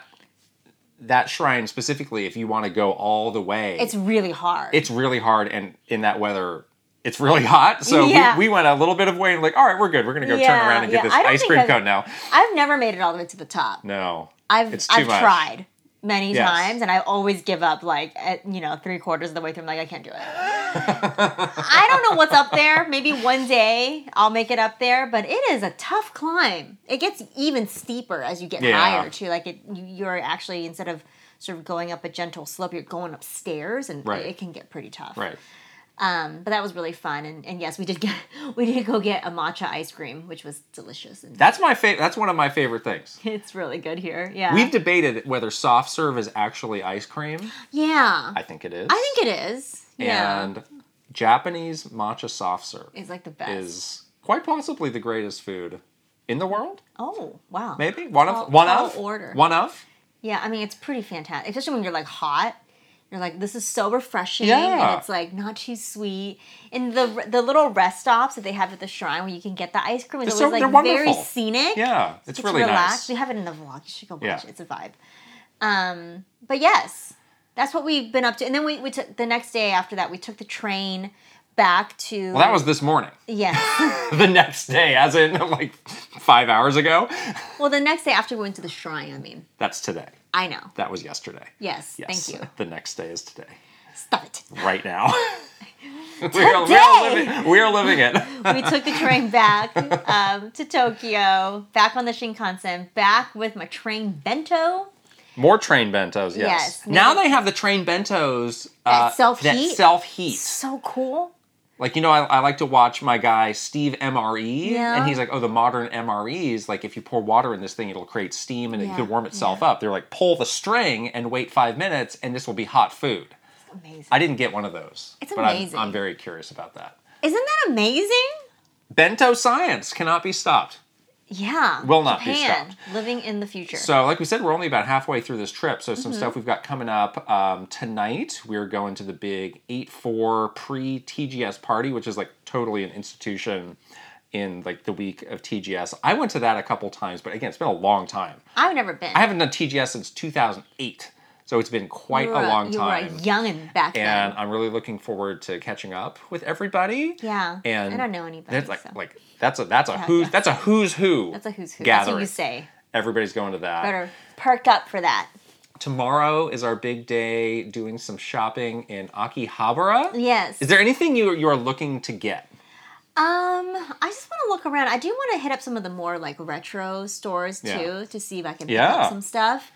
that shrine specifically, if you want to go all the way, it's really hard. it's really hard, and in that weather, it's really hot. So Yeah. we, we went a little bit of way and like, all right, we're good. We're gonna go turn Yeah, around and get yeah. this I don't ice think cream I've- cone now. I've never made it all the way to the top. No, I've it's too I've much. tried many Yes. times, and I always give up like at you know three quarters of the way through. I'm like, I can't do it. I don't know what's up there. Maybe one day I'll make it up there, but it is a tough climb. It gets even steeper as you get Yeah. higher too. Like it, you, you're actually instead of sort of going up a gentle slope, you're going upstairs, and Right. it, it can get pretty tough. Right. Um, but that was really fun, and, and yes, we did get we did go get a matcha ice cream, which was delicious, and That's my favorite. That's one of my favorite things. it's really good here. Yeah, We've debated whether soft serve is actually ice cream. yeah. I think it is. I think it is. Yeah. And Japanese matcha soft serve It's like the best. is quite possibly the greatest food in the world. Oh, wow. Maybe one Tall- of one tall of order. one of. Yeah, I mean, it's pretty fantastic. Especially when you're like hot. You're like, this is so refreshing. Yeah. And it's like not too sweet. And the the little rest stops that they have at the shrine where you can get the ice cream is They're always so- like they're very wonderful. scenic. Yeah, it's It's really relaxed. nice. We have it in the vlog. You should go watch Yeah. it. It's a vibe. Um, but yes, that's what we've been up to. And then we, we took the next day after that, we took the train back to. Well, that was this morning. Yes. The next day, as in like five hours ago. Well, the next day after we went to the shrine, I mean. That's today. I know. That was yesterday. Yes. Yes. Thank you. The next day is today. Stop it. Right now. we, are, we, are living, we are living it. We took the train back um, to Tokyo, back on the Shinkansen, back with my train bento. More train bentos, yes. Yes, Now maybe- they have the train bentos That self-heat? That self-heat. So cool. Like, you know, I, I like to watch my guy Steve M R E, Yeah. and he's like, oh, the modern M R Es, like if you pour water in this thing, it'll create steam and it Yeah, can warm itself up. They're like, pull the string and wait five minutes, and this will be hot food. Amazing. I didn't get one of those. It's but I'm- amazing. I'm, very curious about that. Isn't that amazing? Bento science cannot be stopped. Yeah. Will not be Japan, stopped. living in the future. So, like we said, we're only about halfway through this trip. So, some Mm-hmm. stuff we've got coming up. Um, tonight, we're going to the big eight four pre-T G S party, which is like totally an institution in like the week of T G S. I went to that a couple times, but again, it's been a long time. I've never been. I haven't done T G S since two thousand eight. So, it's been quite you a were, long you time. were young and back And then. I'm really looking forward to catching up with everybody. Yeah. And I don't know anybody. That's like, so. like that's a that's a Yeah, who's yeah. that's a who's who. That's a who's who. Gathering. That's what you say. Everybody's going to that. Better perk up for that. Tomorrow is our big day doing some shopping in Akihabara. Yes. Is there anything you you are looking to get? Um, I just want to look around. I do want to hit up some of the more like retro stores too Yeah. to see if I can pick Yeah. up some stuff.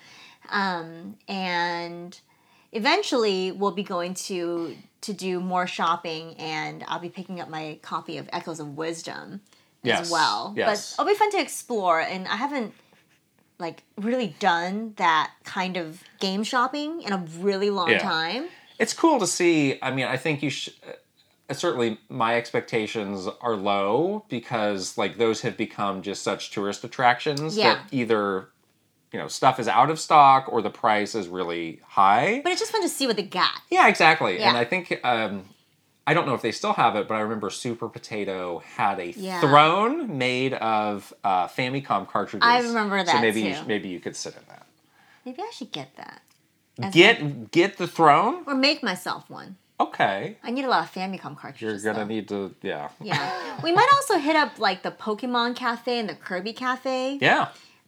Um, and eventually we'll be going to to do more shopping, and I'll be picking up my copy of Echoes of Wisdom Yes. as well. Yes. But it'll be fun to explore, and I haven't like really done that kind of game shopping in a really long Yeah. time. It's cool to see. I mean, I think you should. Uh, certainly, my expectations are low because like those have become just such tourist attractions Yeah. that either you know stuff is out of stock or the price is really high. But it's just fun to see what they got. Yeah, exactly. And Yeah. I think um, I don't know if they still have it, but I remember Super Potato had a Yeah. throne made of uh, Famicom cartridges. I remember So that, maybe you too. sh- maybe you could sit in that. Maybe I should get that. As Get get the throne. Or make myself one. Okay, I need a lot of Famicom you're cartridges. gonna though. need to. Yeah. Yeah. We might also hit up like the Pokemon Cafe and the Kirby Cafe. Yeah.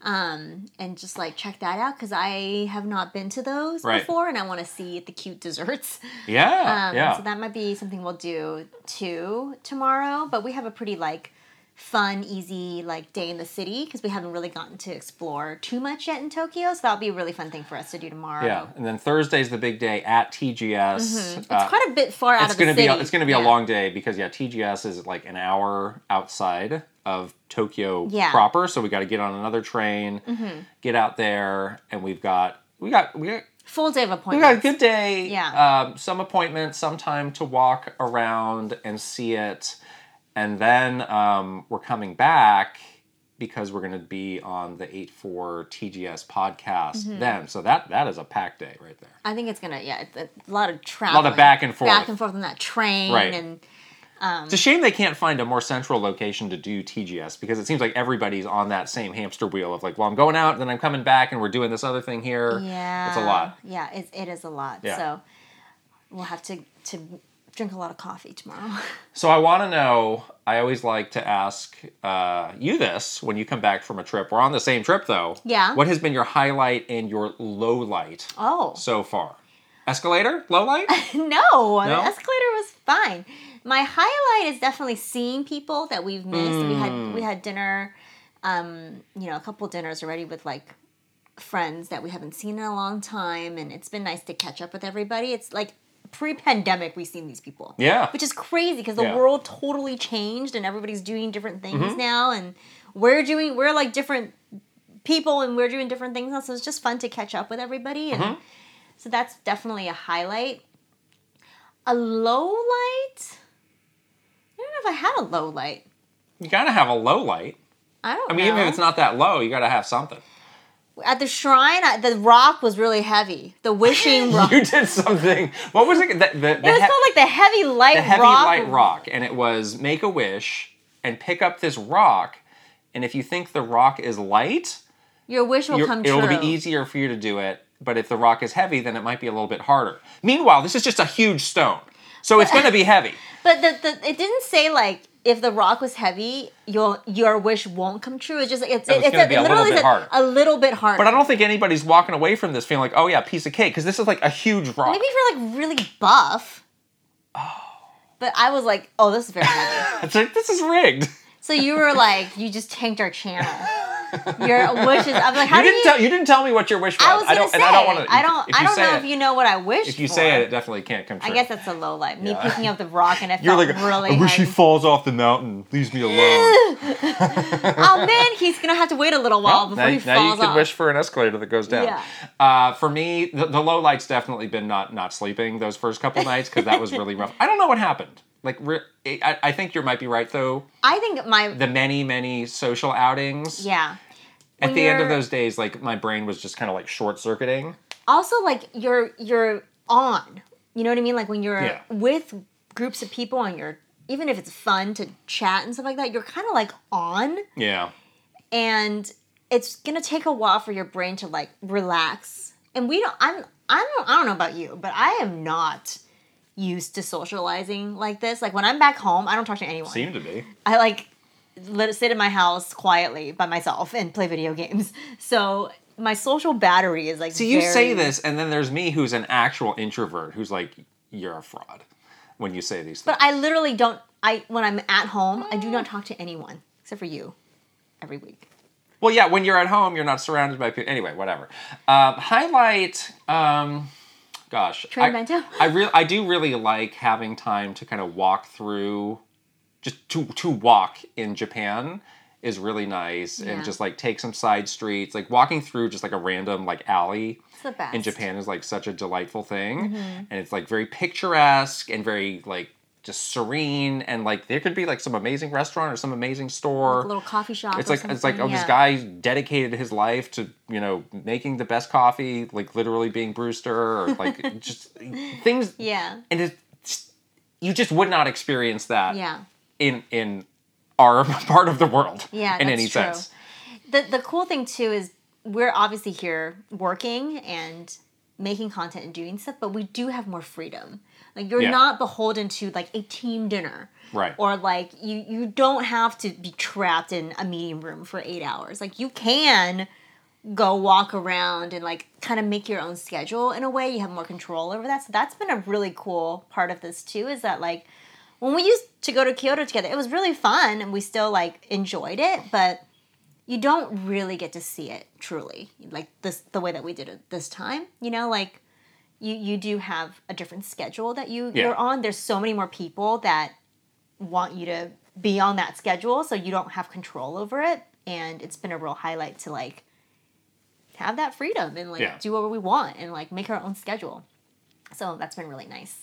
Um, and just like check that out because I have not been to those Right. before, and I want to see the cute desserts. Yeah. Um, yeah. So that might be something we'll do too tomorrow. But we have a pretty like fun, easy like day in the city because we haven't really gotten to explore too much yet in Tokyo. So that'll be a really fun thing for us to do tomorrow. yeah. And then Thursday's the big day at T G S. It's Uh, quite a bit far out it's of the gonna city. be a, it's gonna be Yeah. a long day because yeah, T G S is like an hour outside of Tokyo Yeah. proper, so we got to get on another train, get out there, and we've got we got we got full day of we appointments. got a good day. Yeah. Um, some appointments, some time to walk around and see it, and then um, we're coming back because we're going to be on the eight four T G S podcast Mm-hmm. then. So that that is a packed day right there. I think it's gonna yeah, it's a lot of travel, back and forth. back and forth on that train, Right. and It's a shame they can't find a more central location to do T G S because it seems like everybody's on that same hamster wheel of like, well, I'm going out, then I'm coming back, and we're doing this other thing here. yeah, It's a lot. Yeah, it, it is a lot. Yeah. So we'll have to to drink a lot of coffee tomorrow. So I want to know, I always like to ask uh, you this when you come back from a trip. We're on the same trip, though. Yeah. What has been your highlight and your low light Oh so far? Escalator? Low light? no, the No? escalator was fine. My highlight is definitely seeing people that we've missed. We Mm. had we had dinner, um, you know, a couple dinners already with like friends that we haven't seen in a long time, and it's been nice to catch up with everybody. It's like pre-pandemic we've seen these people. Yeah. Which is crazy because the Yeah. world totally changed and everybody's doing different things Mm-hmm. now, and we're doing we're like different people and we're doing different things now. So it's just fun to catch up with everybody, and Mm-hmm. so that's definitely a highlight. A low light? I don't know if I had a low light. You got to have a low light. I don't I mean, know. even if it's not that low, you got to have something. At the shrine, I, the rock was really heavy. The wishing rock. You did something. What was it? The, the, the It was he- called like the heavy light the heavy rock. light rock, and it was make a wish and pick up this rock, and if you think the rock is light, Your wish will you're- come it'll true. be easier for you to do it. But if the rock is heavy, then it might be a little bit harder. Meanwhile, this is just a huge stone, so it's going to be heavy. But the, the it didn't say like if the rock was heavy, your your wish won't come true. It's just like it's It was it's gonna be a little literally bit said harder. a little bit harder. But I don't think anybody's walking away from this feeling like, oh yeah, piece of cake, because this is like a huge rock. Maybe if you're like really buff. Oh. But I was like, oh, this is very heavy. It's like, this is rigged. So you were like, you just tanked our channel. Your wishes. I'm like, how You do didn't you? tell you didn't tell me what your wish was. I was gonna don't, say. and I don't want to. I don't. If I you don't say know it, if you know what I wish. If you for. say it, it definitely can't come true. I guess that's a low light. Me Yeah. picking up the rock and it You're felt like, really I wish he heavy. falls off the mountain, leaves me alone. Oh man, he's gonna have to wait a little while Well, before now, he now falls you can off. wish for an escalator that goes down. Yeah. Uh, for me, the, the low light's definitely been not not sleeping those first couple nights because that was really rough. I don't know what happened. Like, re- I, I think you might be right, though. I think my... The many, many social outings. Yeah. At When the end of you're- those days, like, my brain was just kind of, like, short-circuiting. Also, like, you're you're on. You know what I mean? Like, when you're Yeah. with groups of people and you're... Even if it's fun to chat and stuff like that, you're kind of, like, on. Yeah. And it's going to take a while for your brain to, like, relax. And we don't... I'm... I don't, I don't know about you, but I am not used to socializing like this. Like, when I'm back home, I don't talk to anyone. Seemed to be. I, like, let it sit in my house quietly by myself and play video games. So my social battery is, like, So you very... say this, and then there's me who's an actual introvert who's like, you're a fraud when you say these things. But I literally don't... I When I'm at home, I do not talk to anyone, except for you, every week. Well, yeah, when you're at home, you're not surrounded by people. Anyway, whatever. Um, highlight... Um, Gosh, Train I, Bento? I really, I do really like having time to kind of walk through, just to to walk in Japan is really nice, Yeah. and just like take some side streets, like walking through just like a random like alley It's the best. in Japan is like such a delightful thing, Mm-hmm. and it's like very picturesque and very like just serene, and like there could be like some amazing restaurant or some amazing store. Like a little coffee shop. It's or like it's like oh, something, this yeah. guy dedicated his life to, you know, making the best coffee, like literally being Brewster, or like just things. Yeah. And it's, you just would not experience that. Yeah. In in our part of the world. Yeah, in that's any true. sense. The the cool thing too is we're obviously here working and making content and doing stuff, but we do have more freedom. Like, you're Yeah. not beholden to like a team dinner. Right. Or like you you don't have to be trapped in a meeting room for eight hours. Like, you can go walk around and like kind of make your own schedule in a way. You have more control over that. So that's been a really cool part of this too, is that like when we used to go to Kyoto together, it was really fun and we still like enjoyed it, but you don't really get to see it truly, like this the way that we did it this time. You know, like you you do have a different schedule that you Yeah. you're on. There's so many more people that want you to be on that schedule, so you don't have control over it. And it's been a real highlight to like have that freedom and like Yeah. do what we want and like make our own schedule. So that's been really nice.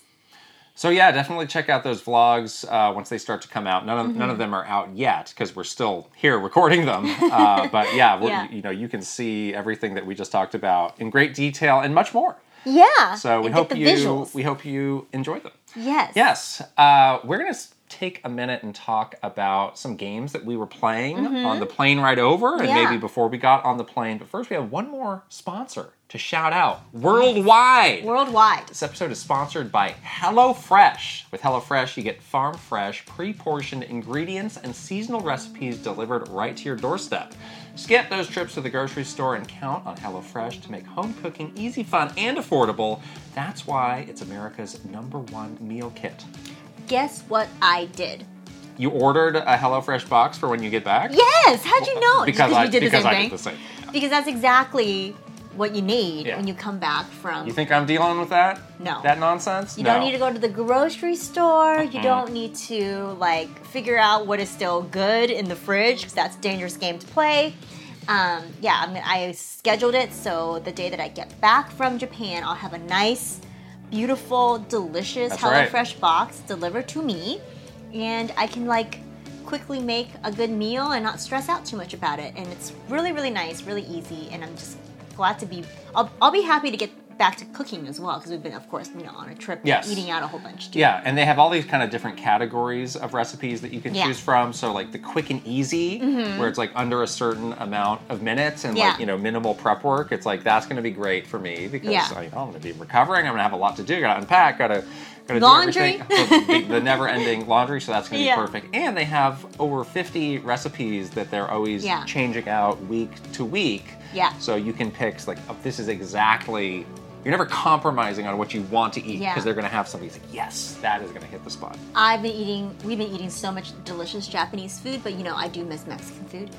So yeah, definitely check out those vlogs uh, once they start to come out. None of Mm-hmm. none of them are out yet because we're still here recording them. Uh, but yeah, we're, Yeah. you know, you can see everything that we just talked about in great detail and much more. Yeah. So we and hope get the you visuals. we hope you enjoy them. Yes. Yes, uh, we're gonna s- take a minute and talk about some games that we were playing on the plane ride over, and Mm-hmm. Yeah. maybe before we got on the plane. But first, we have one more sponsor to shout out worldwide. Worldwide. This episode is sponsored by HelloFresh. With HelloFresh, you get farm fresh, pre-portioned ingredients and seasonal recipes delivered right to your doorstep. Skip those trips to the grocery store and count on HelloFresh to make home cooking easy, fun, and affordable. That's why it's America's number one meal kit. Guess what I did? You ordered a HelloFresh box for when you get back? Yes. How'd you know? Because I, you did the because same I thing. did the same thing. Because that's exactly what you need Yeah. when you come back from. You think I'm dealing with that? No. That nonsense? You no. don't need to go to the grocery store. Mm-hmm. You don't need to like figure out what is still good in the fridge, because that's a dangerous game to play. Um, yeah, I mean, I scheduled it so the day that I get back from Japan, I'll have a nice, beautiful, delicious That's right. HelloFresh box delivered to me, and I can like quickly make a good meal and not stress out too much about it. And it's really, really nice, really easy, and I'm just glad to be. I'll, I'll be happy to get back to cooking as well, because we've been, of course, you know, on a trip, Yes. eating out a whole bunch too. Yeah, and they have all these kind of different categories of recipes that you can Yeah. choose from. So like the quick and easy, where it's like under a certain amount of minutes and Yeah. like, you know, minimal prep work. It's like, that's going to be great for me because Yeah. I, you know, I'm going to be recovering. I'm going to have a lot to do. Got to unpack. Got to got to Laundry. do everything. the, the never-ending laundry. So that's going to Yeah. be perfect. And they have over fifty recipes that they're always Yeah. changing out week to week. Yeah. So you can pick like, oh, this is exactly. You're never compromising on what you want to eat because Yeah. they're going to have something like, yes, that is going to hit the spot. I've been eating, we've been eating so much delicious Japanese food, but you know, I do miss Mexican food.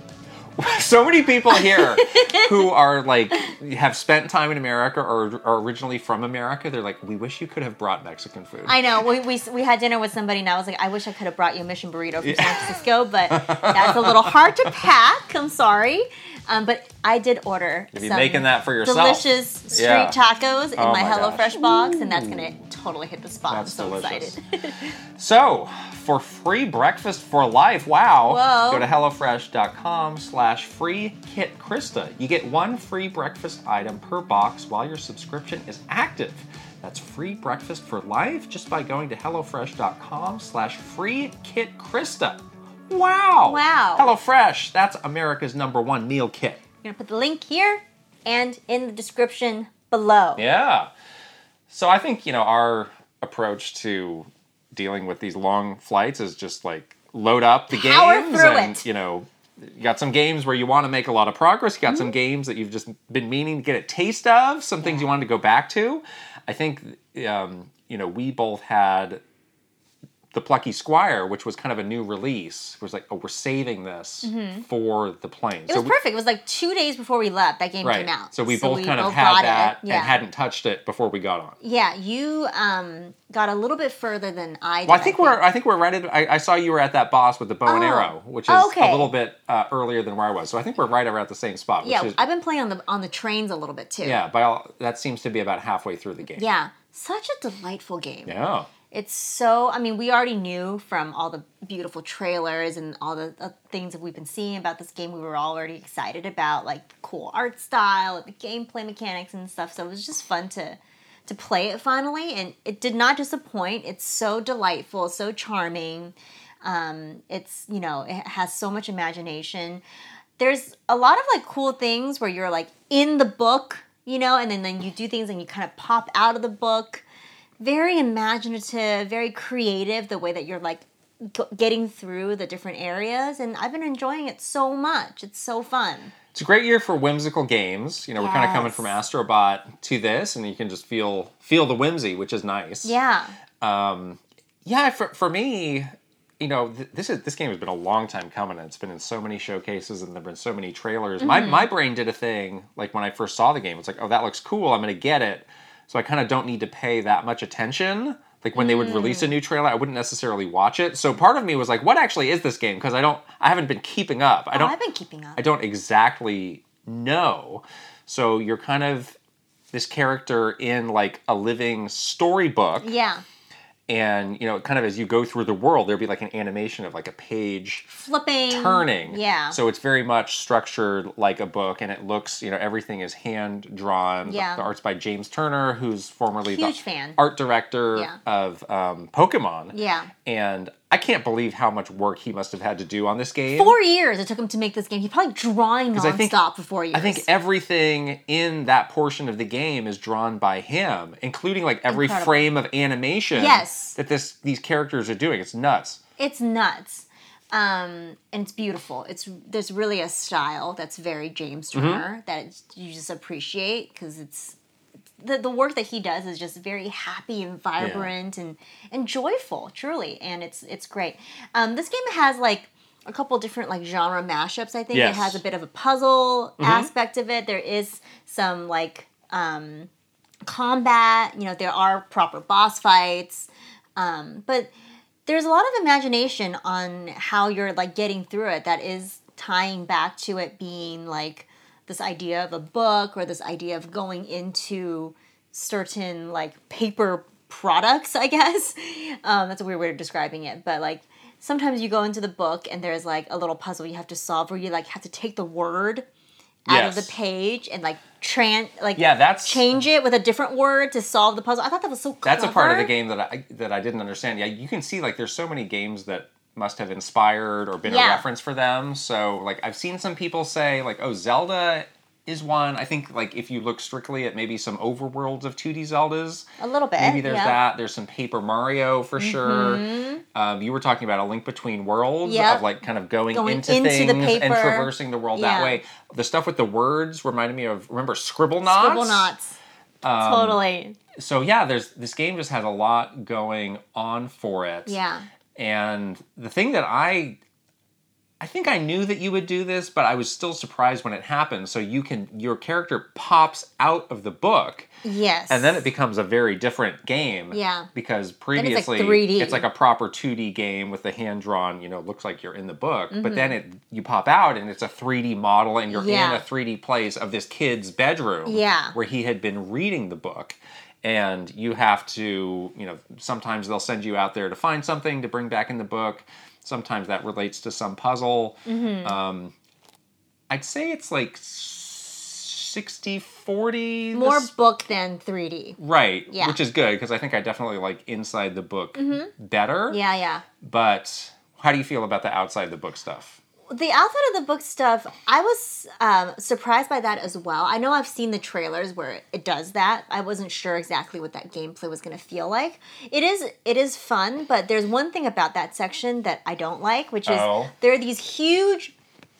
So many people here who are like, have spent time in America or are originally from America, they're like, we wish you could have brought Mexican food. I know, we, we, we had dinner with somebody and I was like, I wish I could have brought you a mission burrito from San Francisco, but that's a little hard to pack, I'm sorry. Um, but I did order You'll be some making that for yourself. delicious street Yeah. tacos in Oh my my gosh. HelloFresh box, and that's going to totally hit the spot. That's I'm so delicious. excited. So, for free breakfast for life, wow, Whoa. go to HelloFresh.com slash free kit Krista. You get one free breakfast item per box while your subscription is active. That's free breakfast for life just by going to HelloFresh.com slash free kit Krista. Wow. Wow. HelloFresh, that's America's number one meal kit. I'm going to put the link here and in the description below. Yeah. So I think, you know, our approach to dealing with these long flights is just like load up the Power games through and, it. you know, you got some games where you want to make a lot of progress. You got Mm-hmm. some games that you've just been meaning to get a taste of, some things you wanted to go back to. I think, um, you know, we both had the Plucky Squire, which was kind of a new release. It was like, oh, we're saving this for the plane. Mm-hmm. It was we, perfect. It was like two days before we left, that game Right. came out. So we both kind of both had got that it. Yeah. and hadn't touched it before we got on. Yeah, you um, got a little bit further than I did. Well, I think we're I think we're right at. I, I saw you were at that boss with the bow and Oh. arrow, which is Okay. a little bit uh, earlier than where I was. So I think we're right around the same spot. Which Yeah, is, I've been playing on the on the trains a little bit too. yeah. By all, that seems to be about halfway through the game. Yeah, such a delightful game. Yeah. It's so, I mean, we already knew from all the beautiful trailers and all the uh, things that we've been seeing about this game, we were already excited about, like, the cool art style and the gameplay mechanics and stuff. So it was just fun to to play it finally, and it did not disappoint. It's so delightful, so charming. Um, it's, you know, it has so much imagination. There's a lot of, like, cool things where you're, like, in the book, you know, and then, then you do things and you kind of pop out of the book. Very imaginative, very creative, the way that you're like g- getting through the different areas, and I've been enjoying it so much. It's so fun. It's a great year for whimsical games. You know, we're kind of coming Yes. from Astrobot to this, and you can just feel feel the whimsy, which is nice. Yeah. Um, yeah. For for me, you know, th- this is this game has been a long time coming. And it's been in so many showcases, and there've been so many trailers. Mm-hmm. My my brain did a thing like when I first saw the game. It's like, oh, that looks cool. I'm gonna get it. So I kind of don't need to pay that much attention. Like when they would release a new trailer, I wouldn't necessarily watch it. So part of me was like, what actually is this game? Because I don't, I haven't been keeping up. I Oh, don't, I've been keeping up. I don't exactly know. So you're kind of this character in like a living storybook. Yeah. And, you know, kind of as you go through the world, there'll be like an animation of like a page Flipping. turning. Yeah. So it's very much structured like a book, and it looks, you know, everything is hand drawn. Yeah. The, the art's by James Turner, who's formerly Huge the fan. art director Yeah. of um, Pokemon. Yeah. And I can't believe how much work he must have had to do on this game. Four years it took him to make this game. He's probably drawing I think- nonstop for four years. I think everything in that portion of the game is drawn by him, including like every Incredible. frame of animation Yes. that this these characters are doing. It's nuts. It's nuts. Um, and it's beautiful. It's there's really a style that's very James Mm-hmm. Turner that it's, you just appreciate because it's the the work that he does is just very happy and vibrant and and joyful, truly, and it's it's great. Um, this game has like a couple different like genre mashups. I think Yes. it has a bit of a puzzle aspect of it. There is some like um, combat. You know, there are proper boss fights, um, but there's a lot of imagination on how you're like getting through it that is tying back to it being like this idea of a book or this idea of going into certain like paper products, I guess. Um, that's a weird way of describing it. But like sometimes you go into the book and there's like a little puzzle you have to solve where you like have to take the word out of Yes. the page and like tran like Yeah, that's change it with a different word to solve the puzzle. I thought that was so clever. That's a part of the game that I that I didn't understand. Yeah, you can see like there's so many games that must have inspired or been a Yeah. reference for them. So like I've seen some people say like, oh, Zelda is one. I think like if you look strictly at maybe some overworlds of two D Zeldas, A little bit. maybe there's yeah. that. There's some Paper Mario for sure. Um, you were talking about a Link Between Worlds Yep. of like kind of going, Going into, into the things and paper. traversing the world that Yeah. way. The stuff with the words reminded me of remember Scribble Knots. Scribble knots. Um, totally. So yeah, there's this game just has a lot going on for it. Yeah. And the thing that I I think I knew that you would do this, but I was still surprised when it happened. So you can your character pops out of the book Yes. and then it becomes a very different game. Yeah. Because it's like previously three D. it's like a proper two D game with the hand drawn, you know, looks like you're in the book. Mm-hmm. But then it you pop out and it's a three D model and you're Yeah. in a three D place of this kid's bedroom Yeah. where he had been reading the book. and you have to, you know, sometimes they'll send you out there to find something to bring back in the book. Sometimes that relates to some puzzle. Mm-hmm. Um, I'd say it's like sixty forty. More this... book than three D. Right, yeah. Which is good, because I think I definitely like inside the book mm-hmm. better. Yeah, yeah. But how do you feel about the outside the book stuff? The outside of the book stuff, I was um, surprised by that as well. I know I've seen the trailers where it does that. I wasn't sure exactly what that gameplay was going to feel like. It is it is fun, but there's one thing about that section that I don't like, which is oh. there are these huge,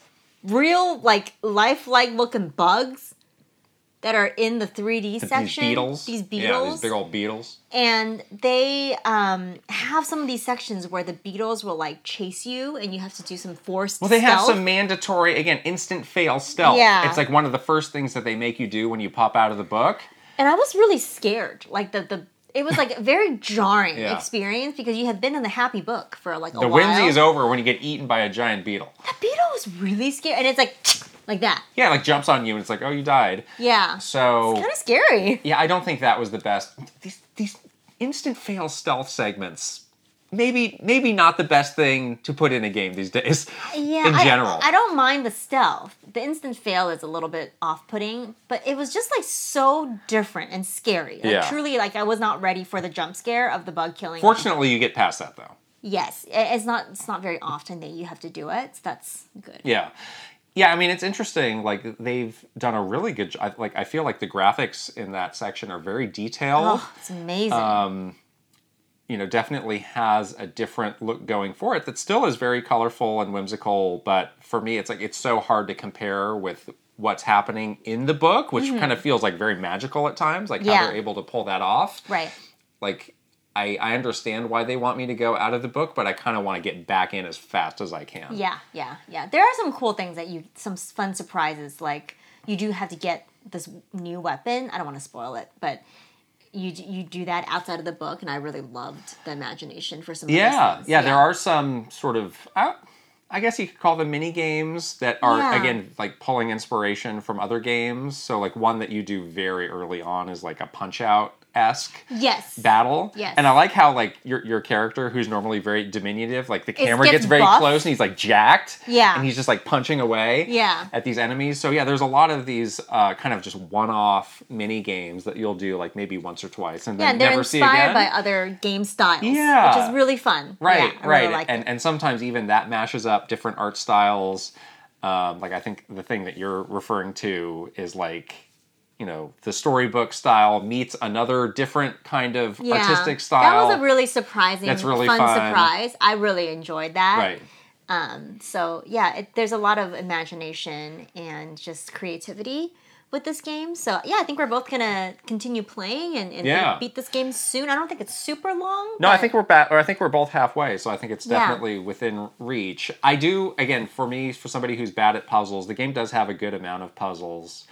real, like, lifelike looking bugs that are in the three D section. These beetles. These beetles. Yeah, these big old beetles. And they um, have some of these sections where the beetles will, like, chase you, and you have to do some forced Well, they stealth. have some mandatory, again, instant fail stealth. Yeah. It's like one of the first things that they make you do when you pop out of the book. And I was really scared. Like, the... the it was, like, a very jarring yeah. experience, because you had been in the happy book for, like, a the while. The whimsy is over when you get eaten by a giant beetle. That beetle was really scary. And it's like... Like that. Yeah, like jumps on you and it's like, oh, you died. Yeah. So... It's kind of scary. Yeah, I don't think that was the best. These these instant fail stealth segments, maybe maybe not the best thing to put in a game these days. Yeah, in general. I, I don't mind the stealth. The instant fail is a little bit off-putting, but it was just like so different and scary. Like, yeah. Truly, like I was not ready for the jump scare of the bug killing. Fortunately, you get past that though. Yes, it's not. It's not very often that you have to do it. So that's good. Yeah. Yeah, I mean, it's interesting, like, they've done a really good job. Like, I feel like the graphics in that section are very detailed. Oh, it's amazing. Um, you know, definitely has a different look going for it that still is very colorful and whimsical, but for me, it's like, it's so hard to compare with what's happening in the book, which mm-hmm. kind of feels like very magical at times, like yeah. how they're able to pull that off. Right. Like... I, I understand why they want me to go out of the book, but I kind of want to get back in as fast as I can. Yeah, yeah, yeah. There are some cool things that you, some fun surprises, like you do have to get this new weapon. I don't want to spoil it, but you you do that outside of the book, and I really loved the imagination for some of yeah, those things. Yeah, yeah, there are some sort of, I, I guess you could call them mini games that are, yeah. again, like pulling inspiration from other games. So like one that you do very early on is like a Punch-Out! Esque yes. battle. Yes. And I like how like your your character, who's normally very diminutive, like the camera gets gets very buff. close and he's like jacked. Yeah. And he's just like punching away yeah. at these enemies. So yeah, there's a lot of these uh, kind of just one-off mini games that you'll do like maybe once or twice and then yeah, and they're never see again. inspired by other game styles. Yeah. Which is really fun. Right, yeah, I right. Really like and it. and sometimes even that mashes up different art styles. Um, like I think the thing that you're referring to is like, you know, the storybook style meets another different kind of yeah. artistic style. That was a really surprising, That's really fun, fun surprise. I really enjoyed that. Right. Um, so, yeah, it, there's a lot of imagination and just creativity with this game. So, yeah, I think we're both going to continue playing and, and yeah. beat this game soon. I don't think it's super long. No, but... I think we're back, or I think we're both halfway, so I think it's Yeah. definitely within reach. I do, again, for me, for somebody who's bad at puzzles, the game does have a good amount of puzzles.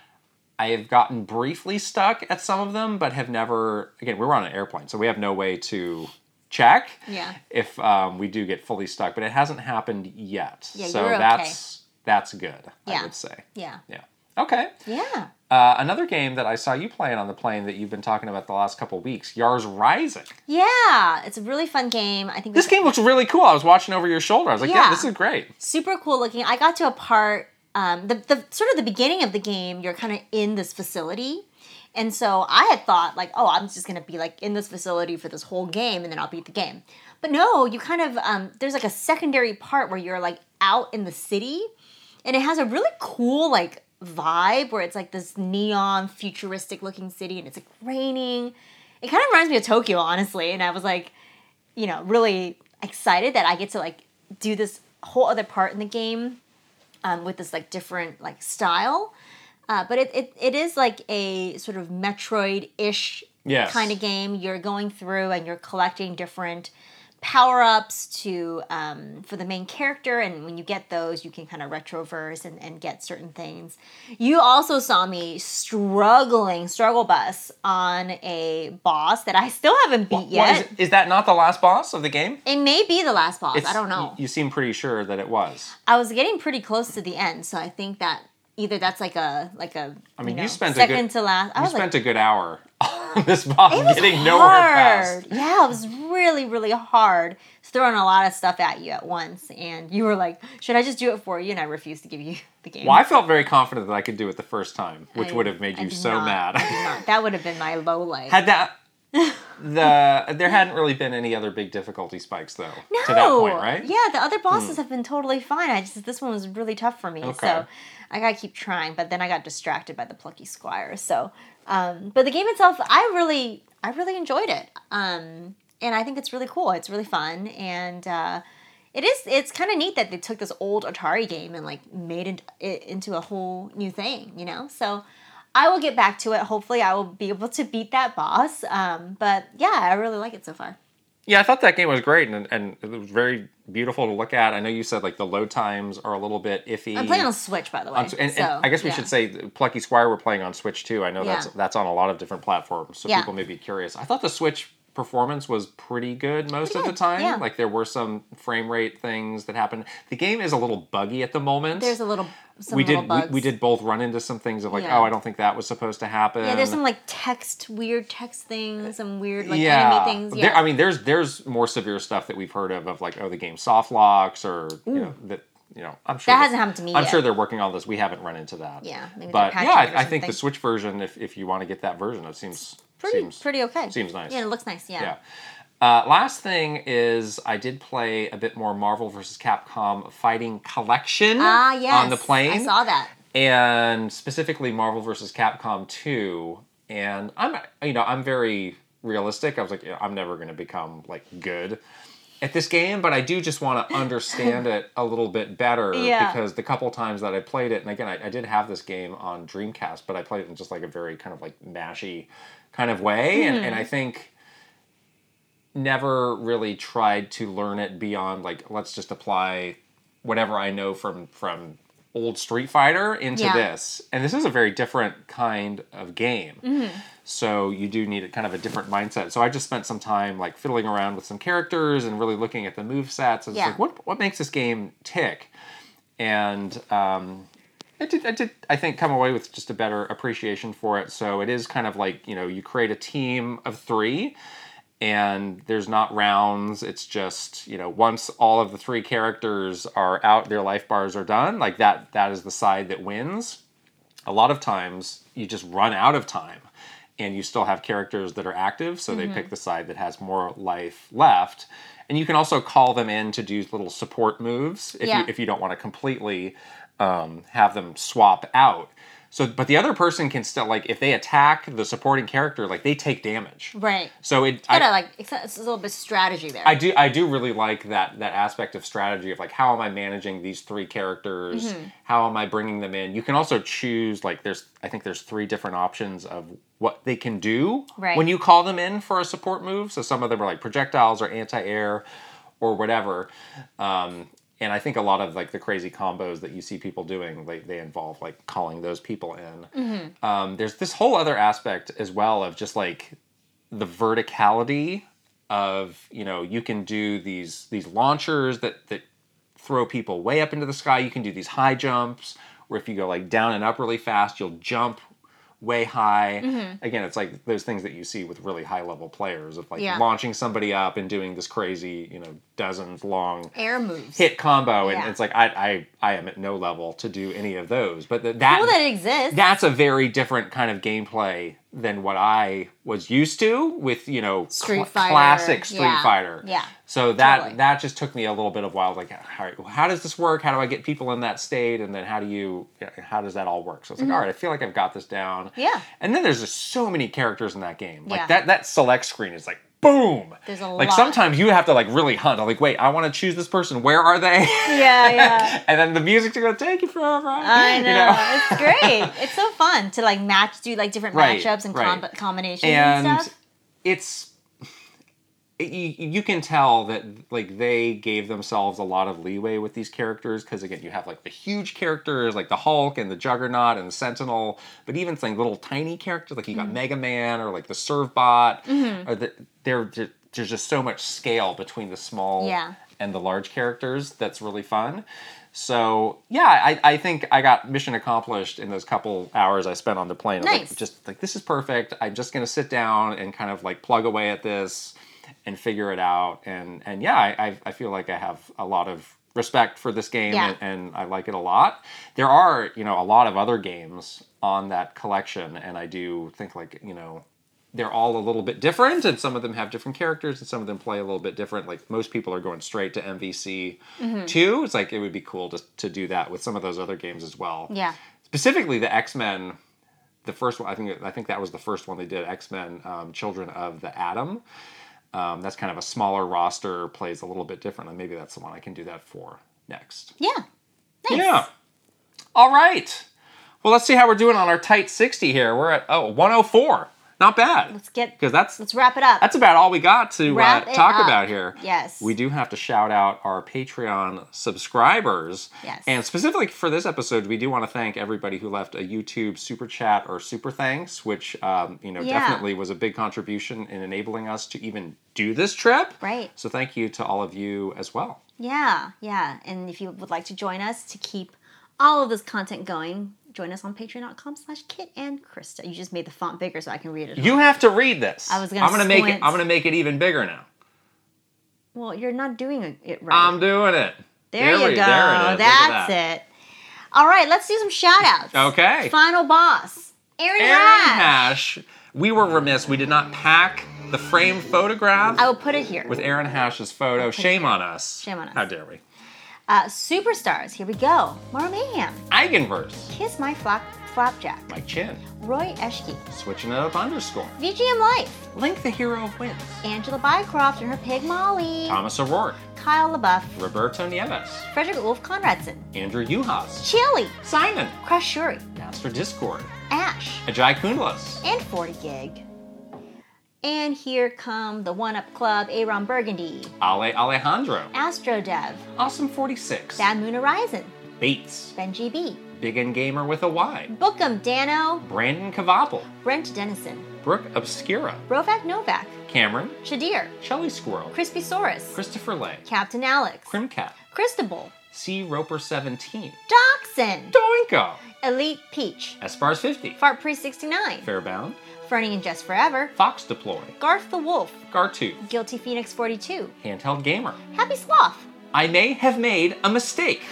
I have gotten briefly stuck at some of them, but have never, again, we were on an airplane, so we have no way to check Yeah. if um, we do get fully stuck, but it hasn't happened yet. Yeah, so you're okay. that's that's good, Yeah. I would say. Yeah. Yeah. Okay. Yeah. Uh, another game that I saw you playing on the plane that you've been talking about the last couple weeks, Yars Rising. Yeah. It's a really fun game. I think This game looks really cool. I was watching over your shoulder. I was like, yeah, Yeah. this is great. super cool looking. I got to a part, um, the, the sort of the beginning of the game, you're kind of in this facility. And so I had thought, like, oh, I'm just going to be, like, in this facility for this whole game, and then I'll beat the game. But no, you kind of, um, there's, like, a secondary part where you're, like, out in the city, and it has a really cool, like, vibe where it's, like, this neon, futuristic-looking city, and it's, like, raining. It kind of reminds me of Tokyo, honestly, and I was, like, you know, really excited that I get to, like, do this whole other part in the game um, with this, like, different, like, style. Uh, but it, it, it is like a sort of Metroid-ish Yes. kind of game. You're going through and you're collecting different power-ups to um, for the main character, and when you get those, you can kind of retroverse and, and get certain things. You also saw me struggling, struggle bus on a boss that I still haven't beat What yet. is, is that not the last boss of the game? It may be the last boss. It's- I don't know. You, you seem pretty sure that it was. I was getting pretty close to the end, so I think that either that's like a like a I mean, you, know, you spent a second good- to last. I You was spent like, a good hour. this boss It was getting nowhere hard. fast. Yeah, it was really, really hard. It's throwing a lot of stuff at you at once, and you were like, "Should I just do it for you?" And I refused to give you the game. Well, I felt very confident that I could do it the first time, which I- would have made I you did so not. mad. I did not. That would have been my low light. Had that the there hadn't really been any other big difficulty spikes though no. to that point, right? Yeah, the other bosses have been totally fine. I just this one was really tough for me, Okay. so I gotta keep trying. But then I got distracted by the plucky squire. So, um, but the game itself, I really, I really enjoyed it. Um, and I think it's really cool. It's really fun, and uh, it is. It's kind of neat that they took this old Atari game and like made it, it into a whole new thing. You know, so. I will get back to it. Hopefully, I will be able to beat that boss. Um, but yeah, I really like it so far. Yeah, I thought that game was great, and and it was very beautiful to look at. I know you said like the load times are a little bit iffy. I'm playing on Switch, by the way. On, and, and so, I guess we yeah. should say Plucky Squire we're playing on Switch too. I know that's Yeah. that's on a lot of different platforms, so Yeah. people may be curious. I thought the Switch performance was pretty good most Pretty of the good, time. yeah. Like there were some frame rate things that happened. The game is a little buggy at the moment. There's a little some we little did bugs. we, we did both run into some things of like, Yeah. oh, I don't think that was supposed to happen. Yeah, there's some like text, weird text things, some weird like yeah. enemy things. There, Yeah, I mean, there's there's more severe stuff that we've heard of of like, oh, the game soft locks or you know that you know I'm sure That hasn't happened to me I'm yet. sure they're working on this. We haven't run into that. Yeah, maybe they're but patching yeah, it or I, I think the something. Switch version, if if you want to get that version, it seems pretty seems pretty okay. seems nice. Yeah, it looks nice. Yeah. Yeah. Uh, last thing is I did play a bit more Marvel versus. Capcom Fighting Collection Ah, yes. on the plane. I saw that. And specifically Marvel versus. Capcom two. And I'm, you know, I'm very realistic. I was like, you know, I'm never going to become like good at this game, but I do just want to understand it a little bit better Yeah. because the couple times that I played it, and again, I, I did have this game on Dreamcast, but I played it in just like a very kind of like mashy kind of way, Mm-hmm. and, and I think never really tried to learn it beyond like let's just apply whatever I know from from old Street Fighter into Yeah. this. And this is a very different kind of game. Mm-hmm. So you do need a kind of a different mindset. So I just spent some time like fiddling around with some characters and really looking at the movesets. And Yeah. like, what what makes this game tick? And um, I did, I did, I think, come away with just a better appreciation for it. So it is kind of like, you know, you create a team of three, and there's not rounds. It's just, you know, once all of the three characters are out, their life bars are done, like that, that is the side that wins. A lot of times you just run out of time and you still have characters that are active, so they pick the side that has more life left. And you can also call them in to do little support moves if, Yeah. you, if you don't want to completely um, have them swap out. So, but the other person can still, like, if they attack the supporting character, like, they take damage. Right. So it, Gotta I, like it's, it's a little bit of strategy there. I do, I do really like that that aspect of strategy of like, how am I managing these three characters? Mm-hmm. How am I bringing them in? You can also choose, like, there's, I think there's three different options of what they can do Right. when you call them in for a support move. So some of them are like projectiles or anti-air or whatever. Um, And I think a lot of like the crazy combos that you see people doing, like they involve like calling those people in. Mm-hmm. Um, there's this whole other aspect as well of just like the verticality of, you know, you can do these these launchers that that throw people way up into the sky. You can do these high jumps where if you go like down and up really fast, you'll jump way high. Mm-hmm. Again, it's like those things that you see with really high level players of like Yeah. launching somebody up and doing this crazy, you know, dozens long Air moves. hit combo, and Yeah. it's like I, I I am at no level to do any of those. But the, that Cool that it exists. that's a very different kind of gameplay than what I was used to with, you know, Street cl- Fighter. classic Street Yeah. Fighter. Yeah. So that Totally. that just took me a little bit of while. Like, how, how does this work? How do I get people in that state? And then how do you how does that all work? So it's like, all right, I feel like I've got this down. Mm-hmm. Yeah. And then there's just so many characters in that game. Like Yeah. that that select screen is like boom. There's a like lot. sometimes you have to like really hunt. I'm like, wait, I want to choose this person. Where are they? Yeah, yeah. And then the music's gonna take you forever. I know. You know? It's great. It's so fun to like match, do like different Right, matchups and right. com- combinations and, And stuff. it's it, you, you can tell that like they gave themselves a lot of leeway with these characters because again you have like the huge characters like the Hulk and the Juggernaut and the Sentinel, but even like little tiny characters like you got Mm-hmm. Mega Man or like the Servbot, or the, they're, they're there's just so much scale between the small Yeah. and the large characters that's really fun. So yeah, I, I think I got mission accomplished in those couple hours I spent on the plane. Nice. Like, just like, this is perfect. I'm just gonna sit down and kind of like plug away at this and figure it out. And and yeah, I I, I feel like I have a lot of respect for this game, Yeah. and, and I like it a lot. There are, you know, a lot of other games on that collection, and I do think, like, you know, they're all a little bit different, and some of them have different characters, and some of them play a little bit different. Like, most people are going straight to M V C two. It's like, it would be cool to, to do that with some of those other games as well. Yeah. Specifically, the X-Men, the first one, I think I think that was the first one they did, X-Men um, Children of the Atom. Um, that's kind of a smaller roster, plays a little bit different, and maybe that's the one I can do that for next. Yeah. Nice. Yeah. All right. Well, let's see how we're doing on our tight sixty here. We're at, oh, one oh four. Not bad. Let's get, Because that's let's wrap it up. that's about all we got to Wrap uh, it talk up. about here. Yes. We do have to shout out our Patreon subscribers. Yes. And specifically for this episode, we do want to thank everybody who left a YouTube super chat or super thanks, which um, you know Yeah. definitely was a big contribution in enabling us to even do this trip. Right. So thank you to all of you as well. Yeah, yeah. And if you would like to join us to keep all of this content going, join us on patreon.com slash Kit and Krista. You just made the font bigger so I can read it. You have to read this. I was gonna I'm gonna make it. squint. I'm gonna make it even bigger now. Well, you're not doing it right. I'm doing it. there, you we- go. There it is. Look at That's that. it. All right, let's do some shout outs. Okay. Final boss, Aaron, Aaron Hash. Hash. We were remiss. We did not pack the framed photograph I will put it here. with Aaron Hash's photo. Shame on us. Shame on us. How dare we? Uh, superstars, here we go. Mara Mayhem, Eigenverse. Kiss My Flap, Flapjack, Mike Chin. Roy Eschke, Switching it up underscore. V G M Life, Link the hero of wins. Angela Bycroft and her pig Molly, Thomas O'Rourke. Kyle LaBeouf, Roberto Nieves. Frederick Ulf Conradson, Andrew Uhas. Chili, Simon. Crush Shuri, Master Discord. Ash, Ajay Kundlas. and forty gig. And here come the One Up Club, Aaron Burgundy, Ale Alejandro. Astrodev, Awesome forty-six. Bad Moon Horizon, Bates. Benji B, Big N Gamer with a Y. Bookem Dano, Brandon Cavapel. Brent Dennison, Brooke Obscura. Brovac Novak, Cameron. Shadir, Shelly Squirrel. Crispy Saurus, Christopher Lay. Captain Alex, Crimcat. Christabel, C. Roper seventeen. Dachshund, Doinko. Elite Peach, Espars fifty. Fart Priest sixty-nine, Fairbound. Fernie and Jess Forever, Fox Deploy. Garth the Wolf, Gartooth. Guilty Phoenix forty-two, Handheld Gamer. Happy Sloth, I may have made a mistake.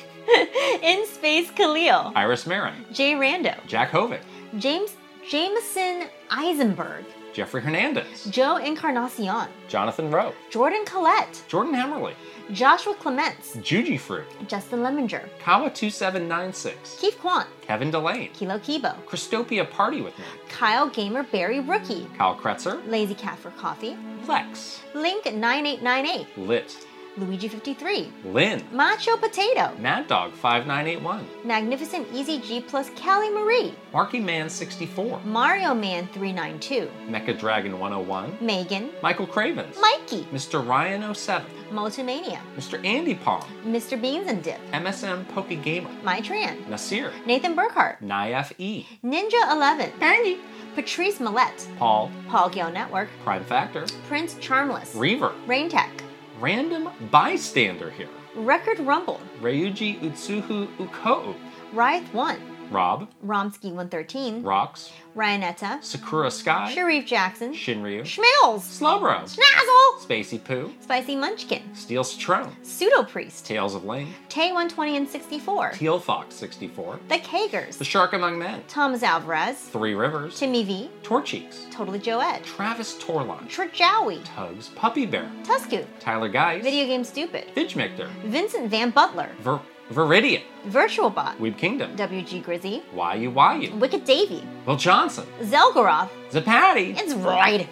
In Space Khalil, Iris Marin. Jay Rando, Jack Hovick. James Jameson Eisenberg, Jeffrey Hernandez. Joe Encarnacion, Jonathan Rowe. Jordan Collette, Jordan Hammerly. Joshua Clements, Juji Fruit. Justin Lemminger, Kawa two seven nine six. Keith Quant, Kevin Delane. Kilo Kibo, Christopia Party with Me. Kyle Gamer Barry Rookie, Kyle Kretzer. Lazy Cat for Coffee, Lex. Link nine eight nine eight, Lit. Luigi fifty-three, Lynn. Macho Potato, Mad Dog five nine eight one. Magnificent Easy G plus Callie Marie, Marky Man sixty-four. Mario Man three nine two, Mecha Dragon one oh one. Megan, Michael Cravens. Mikey, Mister Ryan oh seven. Motomania, Mister Andy Palm. Mister Beans and Dip, M S M Poke Gamer. My Tran, Nasir. Nathan Burkhart, Niaf E. Ninja eleven, Andy, Patrice Millette, Paul. Paul Gale Network, Prime Factor. Prince Charmless, Reaver. Rain Tech, Random Bystander here. Record Rumble, Ryuji Utsuhu Ukou. Wraith one, Rob. Romsky one thirteen, Rox. Ryanetta, Sakura Sky. Sharif Jackson, Shinryu. Schmills, Slowbro. Snazzle, Spacey Poo. Spicy Munchkin, Steel Citrone. Pseudo Priest, Tales of Lane. Tay one twenty and sixty-four, Teal Fox sixty-four. The Kagers, The Shark Among Men. Thomas Alvarez, Three Rivers. Timmy V, Torcheeks. Totally Joe Ed, Travis Torlon. Trajowie, Tugs. Puppy Bear. Tusku, Tyler Geis. Video Game Stupid, Vidgmictor. Vincent Van Butler, Ver- Viridian. Virtual Bot, Weeb Kingdom. W G Grizzy, Wayu Wayu. Wicked Davy, Will Johnson. Zelgoroth, Zapati. it's right.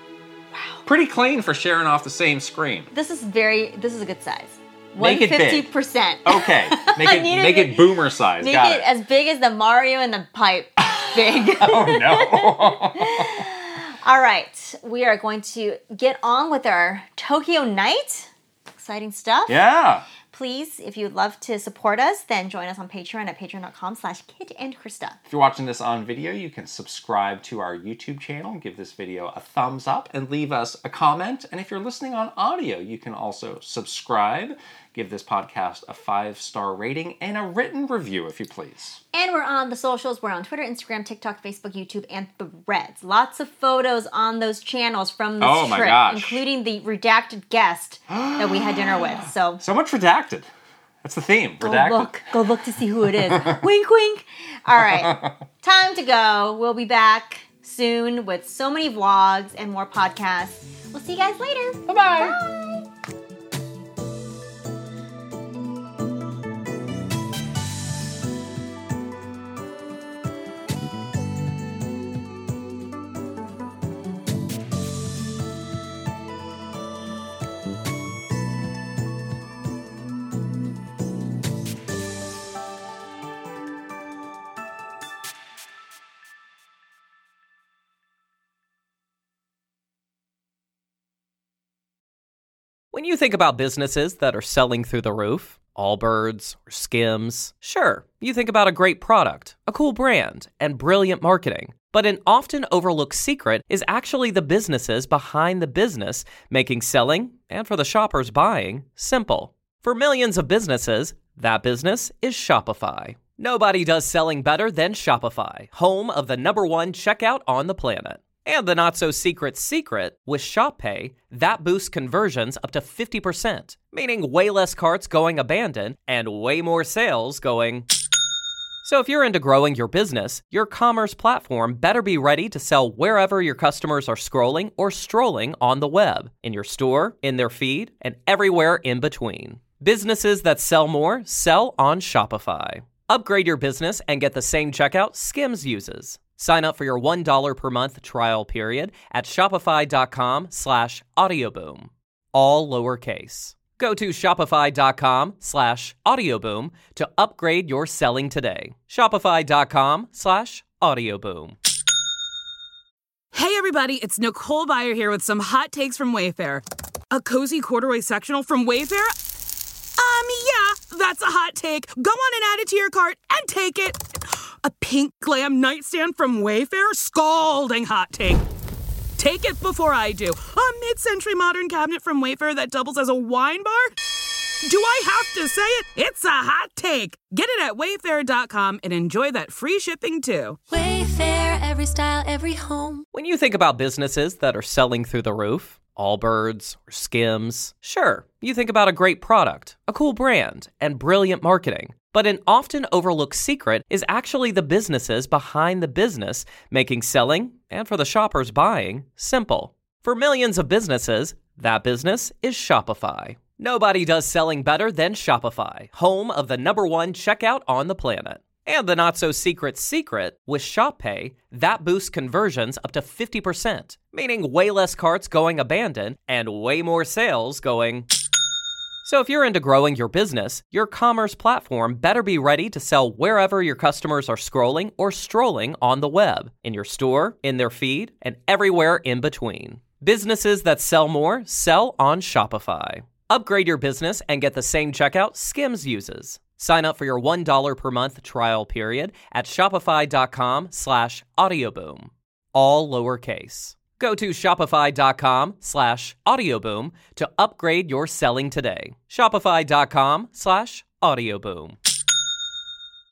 Pretty clean for sharing off the same screen. This is very, this is a good size. Make it big. one hundred fifty percent. Okay. Make I it needed make it- it boomer size. Make Got it it. as big as the Mario and the pipe. Big. Oh no. All right. We are going to get on with our Tokyo night. Exciting stuff. Yeah. please, if you'd love to support us, then join us on Patreon at patreon.com slash Kit and Krista. If you're watching this on video, you can subscribe to our YouTube channel, give this video a thumbs up, and leave us a comment. And if you're listening on audio, you can also subscribe, give this podcast a five-star rating, and a written review, if you please. And we're on the socials. We're on Twitter, Instagram, TikTok, Facebook, YouTube, and Threads. Lots of photos on those channels from this oh my trip, gosh. including the redacted guest that we had dinner with. So, so much redacted. That's the theme. Redacted. Go look. Go look to see who it is. Wink, wink. All right. Time to go. We'll be back soon with so many vlogs and more podcasts. We'll see you guys later. Bye-bye. Bye. When you think about businesses that are selling through the roof, Allbirds or Skims, sure, you think about a great product, a cool brand, and brilliant marketing. But an often overlooked secret is actually the businesses behind the business, making selling, and for the shoppers buying, simple. For millions of businesses, that business is Shopify. Nobody does selling better than Shopify, home of the number one checkout on the planet. And the not-so-secret secret, with Shop Pay, that boosts conversions up to fifty percent, meaning way less carts going abandoned and way more sales going... So if you're into growing your business, your commerce platform better be ready to sell wherever your customers are scrolling or strolling on the web, in your store, in their feed, and everywhere in between. Businesses that sell more sell on Shopify. Upgrade your business and get the same checkout Skims uses. Sign up for your one dollar per month trial period at shopify.com slash audioboom. All lowercase. Go to shopify.com slash audioboom to upgrade your selling today. Shopify.com slash audioboom. Hey everybody, it's Nicole Byer here with some hot takes from Wayfair. A cozy corduroy sectional from Wayfair? Um, yeah, that's a hot take. Go on and add it to your cart and take it. A pink glam nightstand from Wayfair? Scalding hot take. Take it before I do. A mid-century modern cabinet from Wayfair that doubles as a wine bar? Do I have to say it? It's a hot take. Get it at wayfair dot com and enjoy that free shipping too. Wayfair, every style, every home. When you think about businesses that are selling through the roof, Allbirds or Skims, sure, you think about a great product, a cool brand, and brilliant marketing. But an often overlooked secret is actually the businesses behind the business, making selling, and for the shoppers buying, simple. For millions of businesses, that business is Shopify. Nobody does selling better than Shopify, home of the number one checkout on the planet. And the not-so-secret secret, with Shop Pay, that boosts conversions up to fifty percent, meaning way less carts going abandoned and way more sales going... So if you're into growing your business, your commerce platform better be ready to sell wherever your customers are scrolling or strolling on the web, in your store, in their feed, and everywhere in between. Businesses that sell more sell on Shopify. Upgrade your business and get the same checkout Skims uses. Sign up for your one dollar per month trial period at shopify.com slash audioboom. All lowercase. Go to shopify.com slash audioboom to upgrade your selling today. Shopify.com slash audioboom.